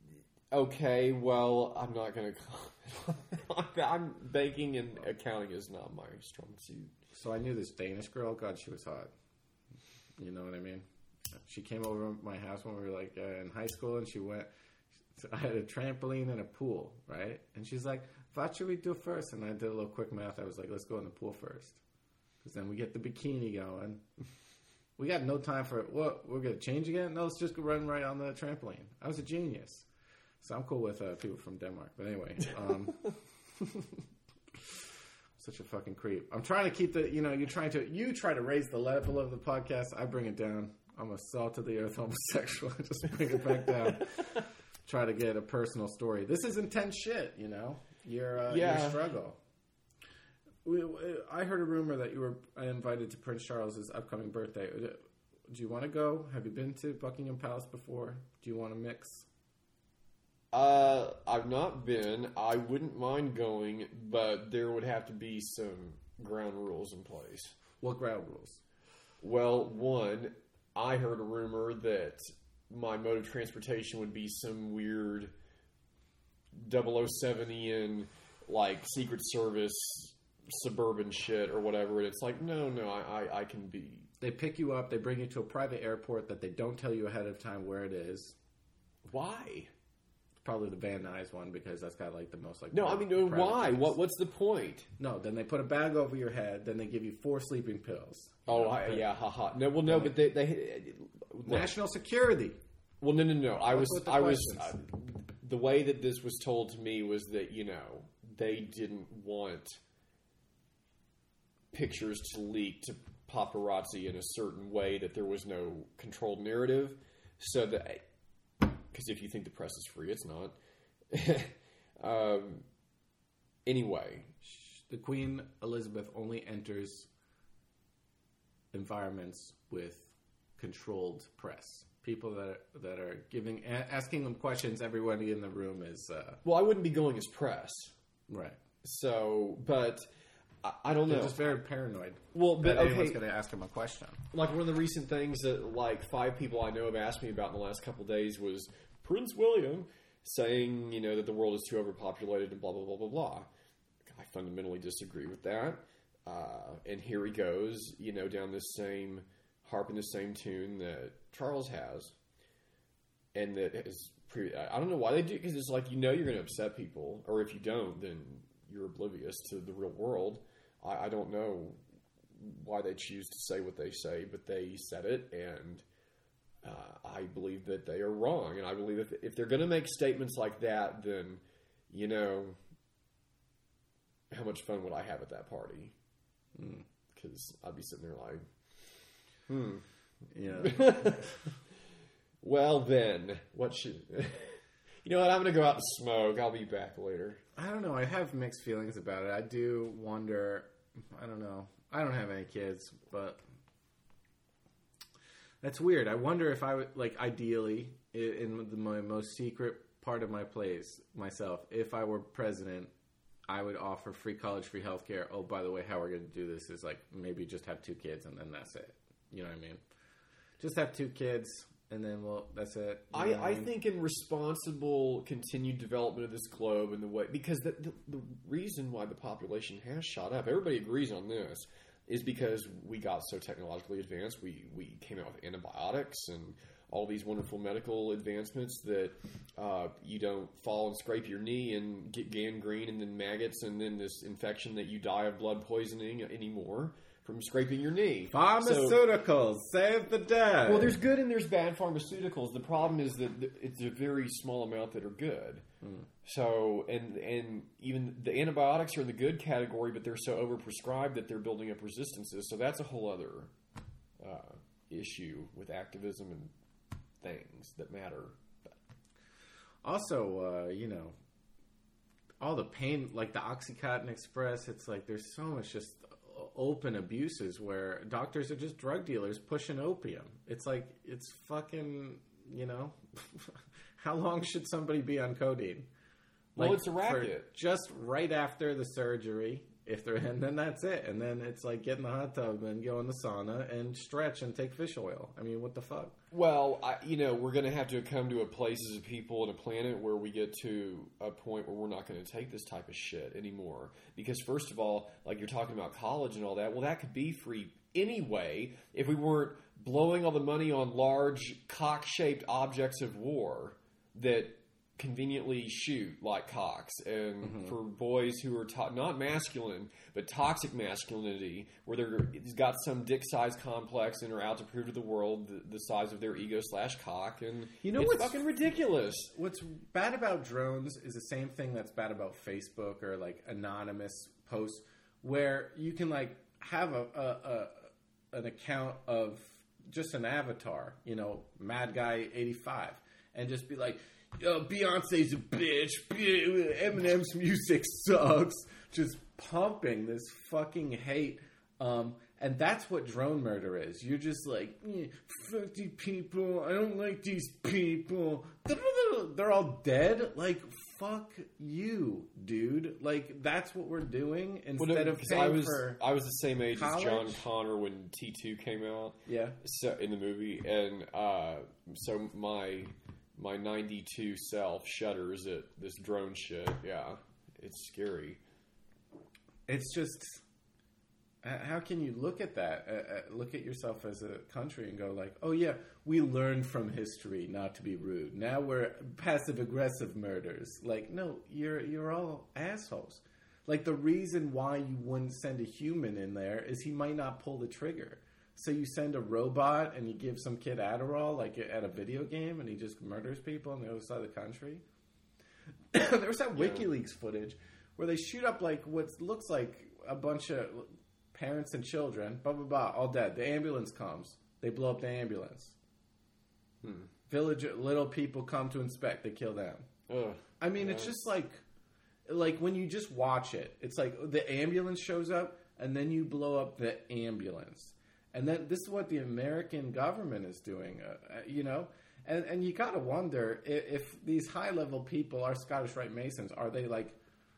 okay, well, I'm not going to comment. I'm banking and accounting is not my strong suit. So I knew this Danish girl. God, she was hot. You know what I mean? She came over to my house when we were like uh, in high school, and she went. I had a trampoline and a pool, right? And she's like, "What should we do first?" And I did a little quick math. I was like, "Let's go in the pool first, because then we get the bikini going." We got no time for it. What? We're gonna change again? No, let's just go run right on the trampoline. I was a genius. So I'm cool with uh, people from Denmark. But anyway, um, such a fucking creep. I'm trying to keep the, you know, you're trying to, you try to raise the level of the podcast. I bring it down. I'm a salt of the earth homosexual. I just bring it back down. Try to get a personal story. This is intense shit, you know? your uh, Yeah. your struggle. We, I heard a rumor that you were invited to Prince Charles's upcoming birthday. Do you want to go? Have you been to Buckingham Palace before? Do you want to mix? Uh, I've not been. I wouldn't mind going, but there would have to be some ground rules in place. What ground rules? Well, one, I heard a rumor that my mode of transportation would be some weird double oh seven-ian, like, Secret Service suburban shit or whatever. And it's like, no, no, I, I, I can be... They pick you up, they bring you to a private airport that they don't tell you ahead of time where it is. Why? Probably the Van Nuys one because that's got like the most like. No, I mean, private why? things. What? What's the point? No, then they put a bag over your head. Then they give you four sleeping pills. Oh, I, yeah, haha. No, well, no, but they, they National security. Well, no, no, no. I What's was, with the I was. questions? Uh, the way that this was told to me was that you know they didn't want pictures to leak to paparazzi in a certain way that there was no controlled narrative, so that. Because if you think the press is free, it's not. um, anyway. The Queen Elizabeth only enters environments with controlled press. People that are, that are giving, asking them questions. Everybody in the room is uh, Well, I wouldn't be going as press. right. So, but I, I don't They're know. just very paranoid. Well, but that anyone's okay. going to ask them a question. Like one of the recent things that like five people I know have asked me about in the last couple of days was Prince William saying, you know, that the world is too overpopulated and blah, blah, blah, blah, blah. I fundamentally disagree with that. Uh, and here he goes, you know, down this same, harping the same tune that Charles has. And that is, pre- I don't know why they do it, because it's like, you know, you're going to upset people. Or if you don't, then you're oblivious to the real world. I, I don't know why they choose to say what they say, but they said it, and uh, I believe that they are wrong. And I believe if, if they're going to make statements like that, then, you know, how much fun would I have at that party? Because I'd be sitting there like, hmm. Yeah. Well, then, what should... You know what? I'm going to go out and smoke. I'll be back later. I don't know. I have mixed feelings about it. I do wonder. I don't know. I don't have any kids, but that's weird. I wonder if I would, like, ideally, i- in the, my most secret part of my place, myself, if I were president, I would offer free college, free healthcare. Oh, by the way, how we're going to do this is, like, maybe just have two kids and then that's it. You know what I mean? Just have two kids. And then, well, that's it. You I, know what I mean? think in responsible continued development of this globe and the way, because the, the, the reason why the population has shot up, everybody agrees on this, is because we got so technologically advanced. We, we came out with antibiotics and all these wonderful medical advancements that uh, you don't fall and scrape your knee and get gangrene and then maggots and then this infection that you die of blood poisoning anymore from scraping your knee. Pharmaceuticals, So, save the dead. well, there's good and there's bad pharmaceuticals. The problem is that th- it's a very small amount that are good. Mm. So, and and even the antibiotics are in the good category, but they're so overprescribed that they're building up resistances. So that's a whole other uh, issue with activism and things that matter. Also, uh, you know, all the pain, like the Oxycontin Express, it's like there's so much just open abuses where doctors are just drug dealers pushing opium. It's like, it's fucking, you know, how long should somebody be on codeine? Well, Like, it's a for racket. Just right after the surgery, if they're, and then that's it. And then it's like get in the hot tub and go in the sauna and stretch and take fish oil. I mean, what the fuck? Well, I, you know, we're going to have to come to a place as a people and a planet where we get to a point where we're not going to take this type of shit anymore. Because first of all, like you're talking about college and all that, well, that could be free anyway if we weren't blowing all the money on large cock-shaped objects of war that conveniently shoot like cocks, and mm-hmm. for boys who are to- not masculine but toxic masculinity, where they've got some dick size complex and are out to prove to the world the, the size of their ego slash cock, and you know it's what's fucking ridiculous. What's bad about drones is the same thing that's bad about Facebook or like anonymous posts, where you can like have a, a, a an account of just an avatar, you know, Mad Guy eighty-five, and just be like, uh, Beyonce's a bitch, Eminem's music sucks, just pumping this fucking hate. Um, and that's what drone murder is. You're just like, eh, fuck these people, I don't like these people. They're all dead. Like, fuck you, dude. Like, that's what we're doing instead well, no, of paying I was, for I was the same age college? as John Connor when T two came out. Yeah. So in the movie, and uh, so my my ninety-two self shudders at this drone shit. Yeah, it's scary. It's just, how can you look at that? Uh, uh, look at yourself as a country and go like, oh yeah, we learned from history not to be rude. Now we're passive aggressive murders. Like, no, you're you're all assholes. Like, the reason why you wouldn't send a human in there is he might not pull the trigger. So you send a robot and you give some kid Adderall, like at a video game, and he just murders people on the other side of the country. There was that WikiLeaks footage where they shoot up like what looks like a bunch of parents and children, blah, blah, blah, all dead. The ambulance comes. They blow up the ambulance. Hmm. Village, little people come to inspect. They kill them. Ugh. I mean, yeah. It's just like, like when you just watch it, it's like the ambulance shows up and then you blow up the ambulance. And then this is what the American government is doing, uh, you know? And and you got to wonder if, if these high-level people are Scottish Rite Masons, are they like,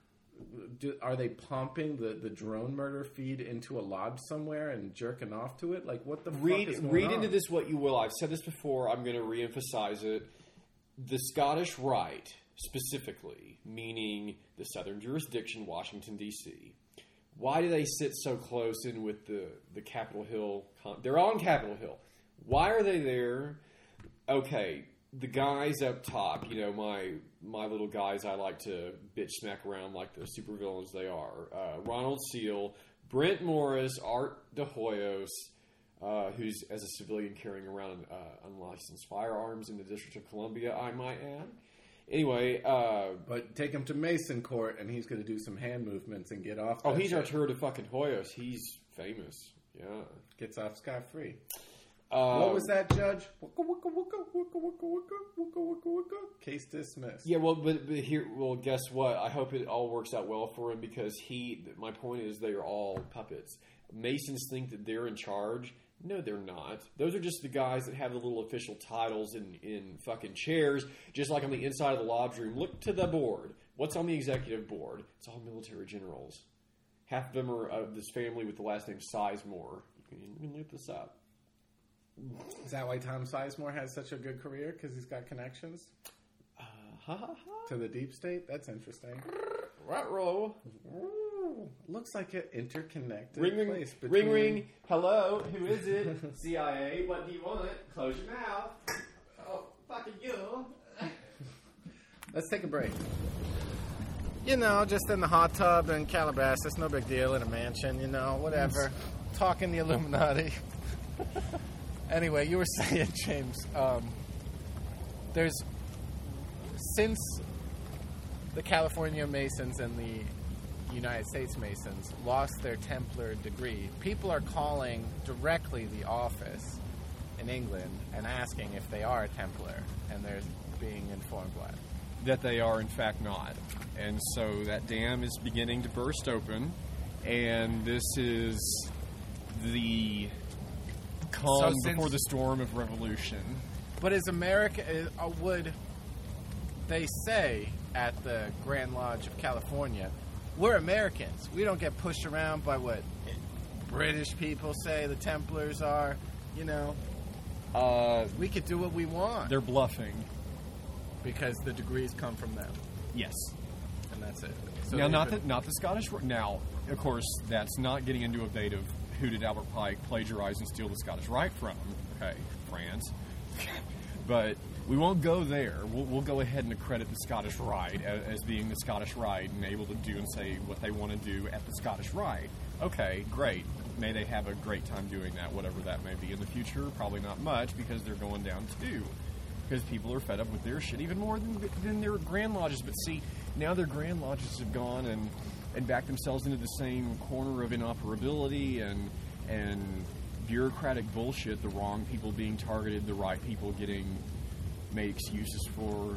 do, are they pumping the, the drone murder feed into a lodge somewhere and jerking off to it? Like, what the read, fuck is going Read on? into this what you will. I've said this before. I'm going to reemphasize it. The Scottish Rite, specifically, meaning the Southern Jurisdiction, Washington, D C, why do they sit so close in with the, the Capitol Hill? Con- They're on Capitol Hill. Why are they there? Okay, the guys up top, you know, my my little guys I like to bitch smack around like the supervillains they are. Uh, Ronald Seal, Brent Morris, Art De Hoyos, uh, who's as a civilian carrying around uh, unlicensed firearms in the District of Columbia, I might add. Anyway, uh, but take him to Mason Court, and he's going to do some hand movements and get off. Oh, he's shit. Arturo de fucking Hoyos. He's famous. Yeah, gets off scot free. Um, what was that, Judge? Wooka, wooka, wooka, wooka, wooka, wooka, wooka, wooka, wooka. Case dismissed. Yeah, well, but, but here, well, guess what? I hope it all works out well for him because he. My point is, they are all puppets. Masons think that they're in charge. No, they're not. Those are just the guys that have the little official titles in, in fucking chairs, just like on the inside of the lodge room. Look to the board. What's on the executive board? It's all military generals. Half of them are of this family with the last name Sizemore. You can, you can look this up. Is that why Tom Sizemore has such a good career? Because he's got connections uh, ha, ha, ha. to the deep state? That's interesting. Right, roll. Ooh, looks like an interconnected ring, ring, place. Between... Ring, ring. Hello, who is it? C I A. What do you want? Close your mouth. Oh, fucking you. Let's take a break. You know, just in the hot tub in Calabasas, no big deal, in a mansion, you know, whatever. Talking the Illuminati. Anyway, you were saying, James, um, there's, since the California Masons and the United States Masons lost their Templar degree, people are calling directly the office in England and asking if they are a Templar, and they're being informed what? That they are, in fact, not. And so that dam is beginning to burst open, and this is the calm So before the storm of revolution. But is America, uh, would they say at the Grand Lodge of California, we're Americans. We don't get pushed around by what British people say the Templars are, you know. Uh, We could do what we want. they're bluffing. Because the degrees come from them. Yes. And that's it. So now, they've not been- the, not the Scottish... Now, of course, that's not getting into a debate of who did Albert Pike plagiarize and steal the Scottish Rite from. Okay, France. But we won't go there. We'll, we'll go ahead and accredit the Scottish Rite as, as being the Scottish Rite and able to do and say what they want to do at the Scottish Rite. Okay, great. May they have a great time doing that, whatever that may be in the future. Probably not much because they're going down too. Because people are fed up with their shit even more than, than their Grand Lodges. But see, now their Grand Lodges have gone and, and backed themselves into the same corner of inoperability and and bureaucratic bullshit, the wrong people being targeted, the right people getting made excuses for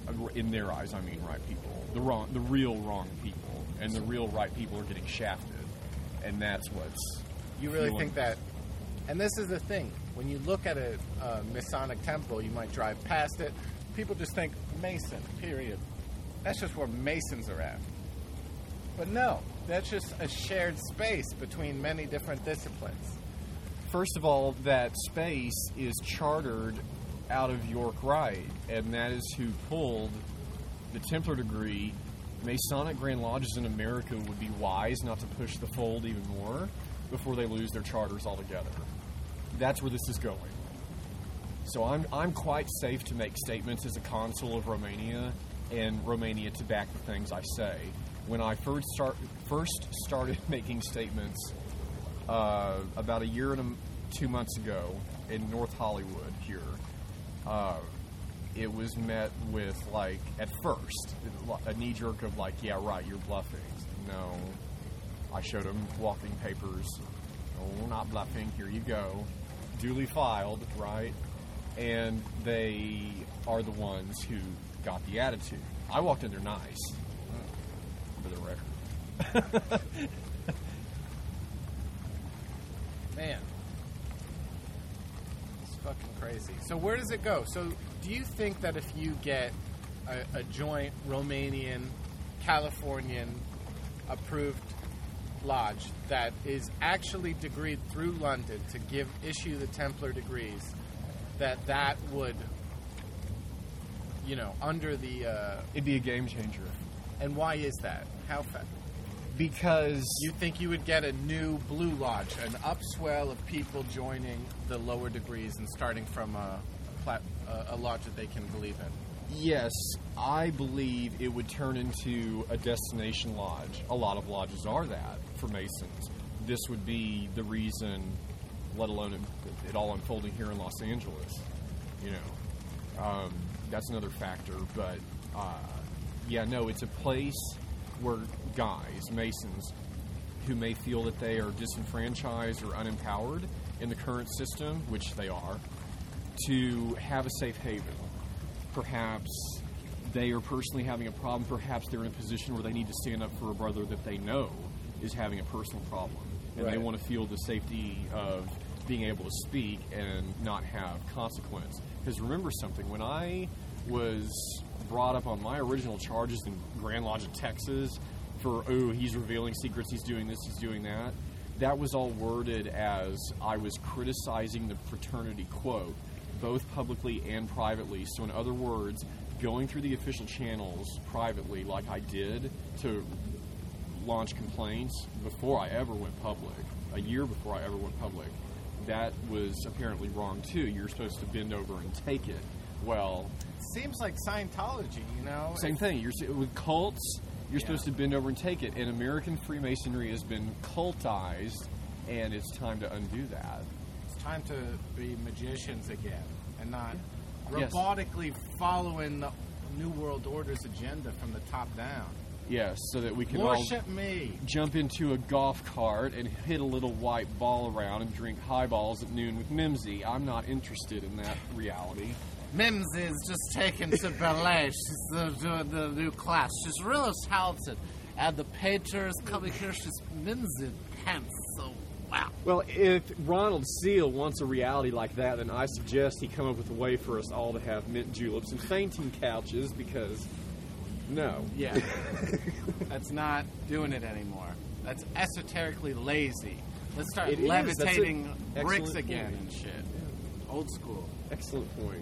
In their eyes, I mean right people. The wrong, the real wrong people. And the real right people are getting shafted. And that's what's... You really fueling think that... And this is the thing. When you look at a uh, Masonic temple, you might drive past it. People just think Mason, period. That's just where Masons are at. But no, that's just a shared space between many different disciplines. First of all, that space is chartered out of York Rite, and that is who pulled the Templar degree. Masonic Grand Lodges in America would be wise not to push the fold even more before they lose their charters altogether. That's where this is going. So I'm I'm quite safe to make statements as a consul of Romania, and Romania to back the things I say. When I first start first started making statements uh, about a year and a, two months ago in North Hollywood here, uh, it was met with, like, at first, a knee jerk of like, yeah, right, you're bluffing. No, I showed them walking papers. No, not bluffing. Here you go, duly filed, right? And they are the ones who got the attitude. I walked in there nice, for the record. Man. It's fucking crazy. So where does it go? So do you think that if you get a, a joint Romanian, Californian approved lodge that is actually degreed through London to give issue the Templar degrees, that that would, you know, under the... Uh, It'd be a game changer. And why is that? How fast? Because... You think you would get a new Blue Lodge, an upswell of people joining the lower degrees and starting from a, plat- a lodge that they can believe in? Yes, I believe it would turn into a destination lodge. A lot of lodges are that for Masons. This would be the reason, let alone it, it all unfolding here in Los Angeles. You know, um, that's another factor. But uh, yeah, no, it's a place where guys, Masons, who may feel that they are disenfranchised or unempowered in the current system, which they are, to have a safe haven. Perhaps they are personally having a problem. Perhaps they're in a position where they need to stand up for a brother that they know is having a personal problem. And right. They want to feel the safety of being able to speak and not have consequence. Because remember something, when I was brought up on my original charges in Grand Lodge of Texas for, oh, he's revealing secrets, he's doing this, he's doing that, that was all worded as I was criticizing the fraternity, quote, both publicly and privately. So in other words, going through the official channels privately like I did to launch complaints before I ever went public, a year before I ever went public, that was apparently wrong too. You're supposed to bend over and take it. Well, it seems like Scientology, you know? Same thing. You're with cults, you're yeah. supposed to bend over and take it. And American Freemasonry has been cultized, and it's time to undo that. It's time to be magicians again and not yes. robotically following the New World Order's agenda from the top down. Yes, so that we can Worship all me. jump into a golf cart and hit a little white ball around and drink highballs at noon with Mimsy. I'm not interested in that reality. Mimsy is just taken to ballet. She's uh, doing the new class. She's really talented. And the painter is coming here. She's Mimsy pants. So, wow. Well, if Ronald Seal wants a reality like that, then I suggest he come up with a way for us all to have mint juleps and fainting couches, because, no. Yeah. That's not doing it anymore. That's esoterically lazy. Let's start It is. levitating That's an bricks excellent again point. and shit. Old school. Excellent point.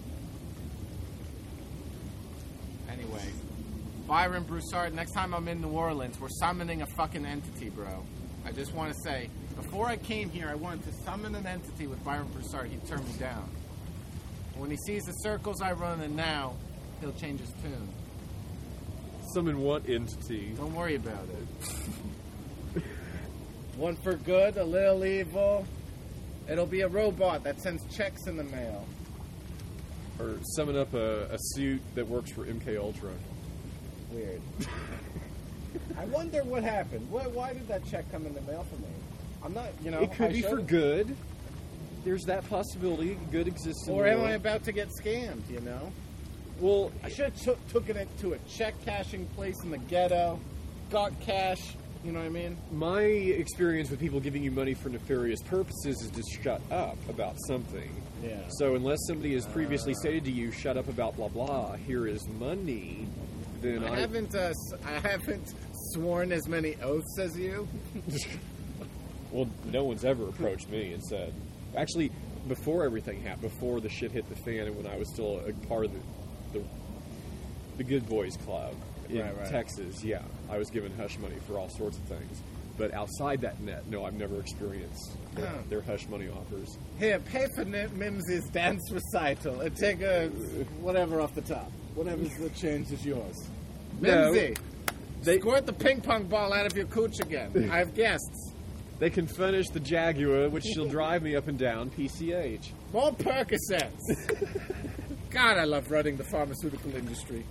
Anyway, Byron Broussard, next time I'm in New Orleans, we're summoning a fucking entity, bro. I just want to say, before I came here, I wanted to summon an entity with Byron Broussard. He turned me down. When he sees the circles I run in now, he'll change his tune. Summon what entity? Don't worry about it. One for good, a little evil. It'll be a robot that sends checks in the mail. Or summon up a, a suit that works for M K Ultra. Weird. I wonder what happened. Why, why did that check come in the mail for me? I'm not, you know. It could I be for showed- good. There's that possibility. Good exists in Or the am world. I about to get scammed, you know? Well, I should have took taken it to a check cashing place in the ghetto, got cash. You know what I mean? my experience with people giving you money for nefarious purposes is to shut up about something. Yeah. So unless somebody has previously stated to you, shut up about blah blah, here is money, then I... I haven't. Uh, s- I haven't sworn as many oaths as you. Well, no one's ever approached me and said... Actually, before everything happened, before the shit hit the fan and when I was still a part of the, the, the Good Boys Club in Right, right. Texas, yeah, I was given hush money for all sorts of things. But outside that net, no, I've never experienced their, Oh. their hush money offers. Here, pay for Nim- Mimsy's dance recital and take a whatever off the top. Whatever's the change is yours. No. Mimsy, They, squirt the ping pong ball out of your cooch again. I have guests. they can furnish the Jaguar, which she'll drive me up and down P C H. More Percocets. God, I love running the pharmaceutical industry.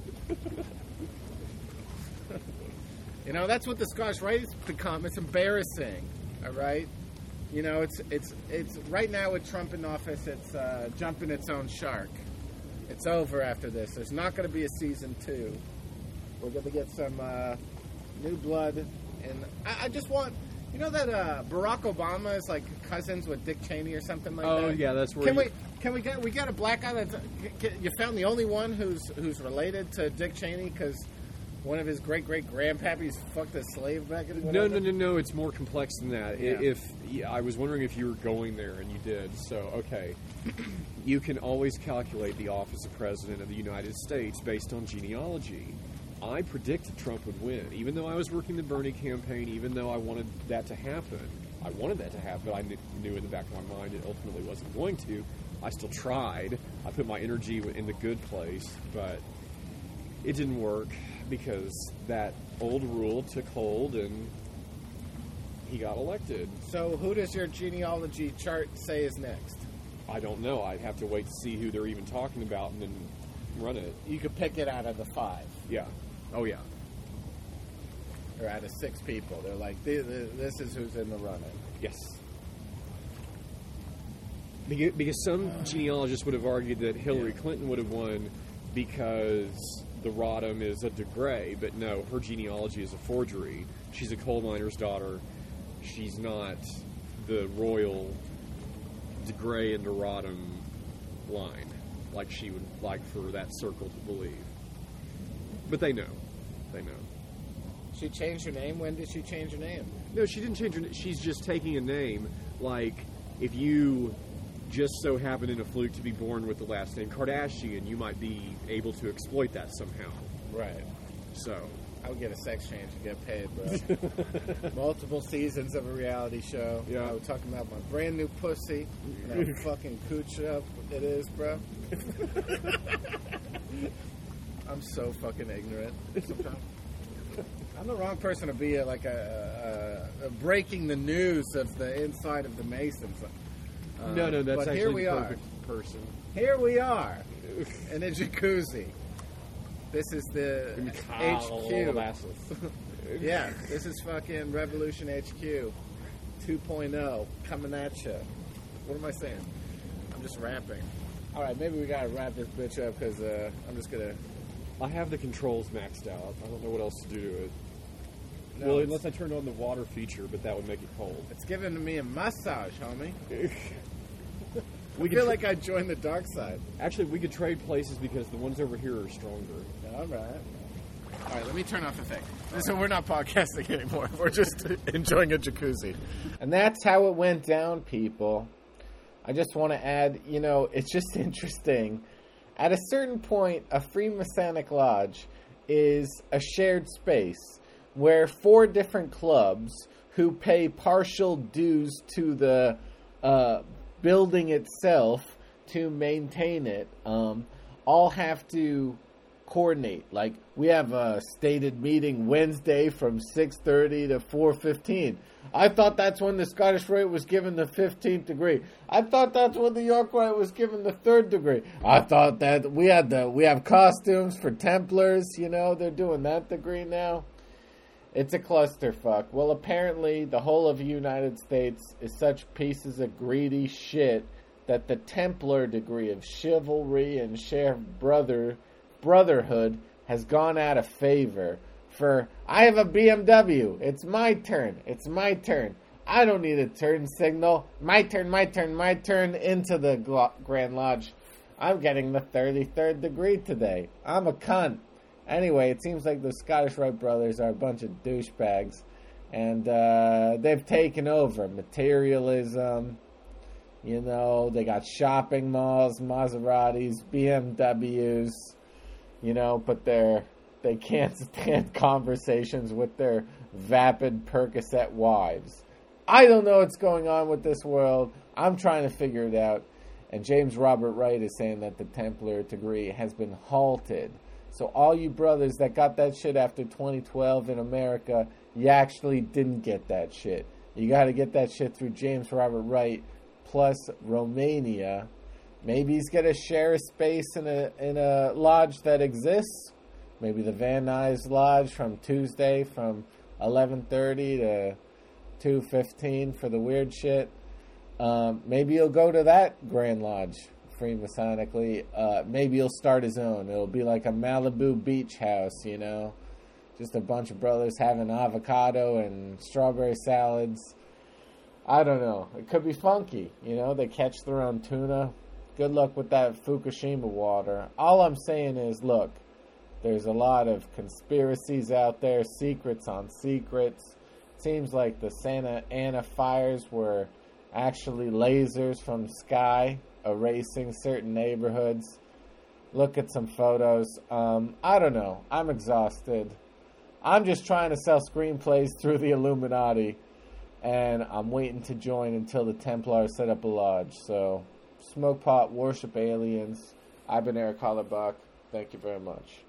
You know, that's what the Scottish Rite's become. It's embarrassing. All right. You know, it's it's it's right now with Trump in office. It's uh, jumping its own shark. It's over after this. There's not going to be a season two. We're going to get some uh, new blood, and I, I just want. You know that uh, Barack Obama is like cousins with Dick Cheney or something like Oh, that. yeah, that's where Can you- we? Can we get? We got a black guy that you found the only one who's who's related to Dick Cheney because one of his great great grandpappies fucked a slave back in the No, no, no, no. It's more complex than that. I- Yeah. If yeah, I was wondering if you were going there, and you did. So, okay, you can always calculate the office of president of the United States based on genealogy. I predicted Trump would win, even though I was working the Bernie campaign. Even though I wanted that to happen, I wanted that to happen. But I kn- knew in the back of my mind it ultimately wasn't going to. I still tried. I put my energy in the good place, but it didn't work because that old rule took hold and he got elected. So who does your genealogy chart say is next? I don't know. I'd have to wait to see who they're even talking about and then run it. You could pick it out of the five Yeah. Oh, yeah. or out of six people. They're like, "Th- th- this is who's in the running. Yes. Beca- Because some genealogists would have argued that Hillary Yeah. Clinton would have won because the Rodham is a de Grey, but no, her genealogy is a forgery. She's a coal miner's daughter. She's not the royal de Grey and de Rodham line, like she would like for that circle to believe. But they know. They know. She changed her name. When did she change her name? No, she didn't change her name. She's just taking a name. Like, if you just so happen in a fluke to be born with the last name Kardashian, you might be able to exploit that somehow. Right. So, I would get a sex change and get paid, bro. Multiple seasons of a reality show. Yeah. I was talking about my brand new pussy and how fucking cooch up it is, bro. I'm so fucking ignorant sometimes. I'm the wrong person to be a, like a, a, a breaking the news of the inside of the Masons. Uh, no, no, that's but actually here we the are. perfect person. Here we are in a jacuzzi. This is the H Q. Yeah, this is fucking Revolution H Q two point oh coming at you. What am I saying? I'm just rapping. All right, maybe we gotta wrap this bitch up because uh, I'm just gonna. I have the controls maxed out. I don't know what else to do to it. No, well, it's- unless I turned on the water feature, but that would make it cold. It's giving me a massage, homie. We I could feel tr- like I joined the dark side. Actually, we could trade places because the ones over here are stronger. All right. All right, let me turn off the thing. So we're not podcasting anymore. We're just enjoying a jacuzzi. And that's how it went down, people. I just want to add, you know, it's just interesting. At a certain point, a Freemasonic Lodge is a shared space where four different clubs who pay partial dues to the uh, building itself to maintain it um, all have to coordinate. Like, we have a stated meeting Wednesday from six thirty to four fifteen. I thought that's when the Scottish Rite was given the fifteenth degree. I thought that's when the York Rite was given the third degree. I thought that we had the we have costumes for Templars, you know, they're doing that degree now. It's a clusterfuck. Well, apparently the whole of the United States is such pieces of greedy shit that the Templar degree of chivalry and sheriff brother brotherhood has gone out of favor for, I have a B M W. It's my turn. It's my turn. I don't need a turn signal. My turn, my turn, my turn into the Glo- Grand Lodge. I'm getting the thirty-third degree today. I'm a cunt. Anyway, it seems like the Scottish Rite brothers are a bunch of douchebags. And uh, they've taken over. Materialism. You know, they got shopping malls, Maseratis, B M Ws. You know, but they're, they can't stand conversations with their vapid Percocet wives. I don't know what's going on with this world. I'm trying to figure it out. And James Robert Wright is saying that the Templar degree has been halted. So all you brothers that got that shit after twenty twelve in America, you actually didn't get that shit. You got to get that shit through James Robert Wright plus Romania. Maybe he's going to share a space in a in a lodge that exists. Maybe the Van Nuys Lodge from Tuesday from eleven thirty to two fifteen for the weird shit. Um, maybe he'll go to that Grand Lodge, Freemasonically. Uh, maybe he'll start his own. It'll be like a Malibu beach house, you know. Just a bunch of brothers having avocado and strawberry salads. I don't know. It could be funky, you know. They catch their own tuna. Good luck with that Fukushima water. All I'm saying is, look, there's a lot of conspiracies out there, secrets on secrets. Seems like the Santa Ana fires were actually lasers from sky erasing certain neighborhoods. Look at some photos. Um, I don't know. I'm exhausted. I'm just trying to sell screenplays through the Illuminati, and I'm waiting to join until the Templars set up a lodge. So, smoke pot, worship aliens. I've been Eric Hollerbach. Thank you very much.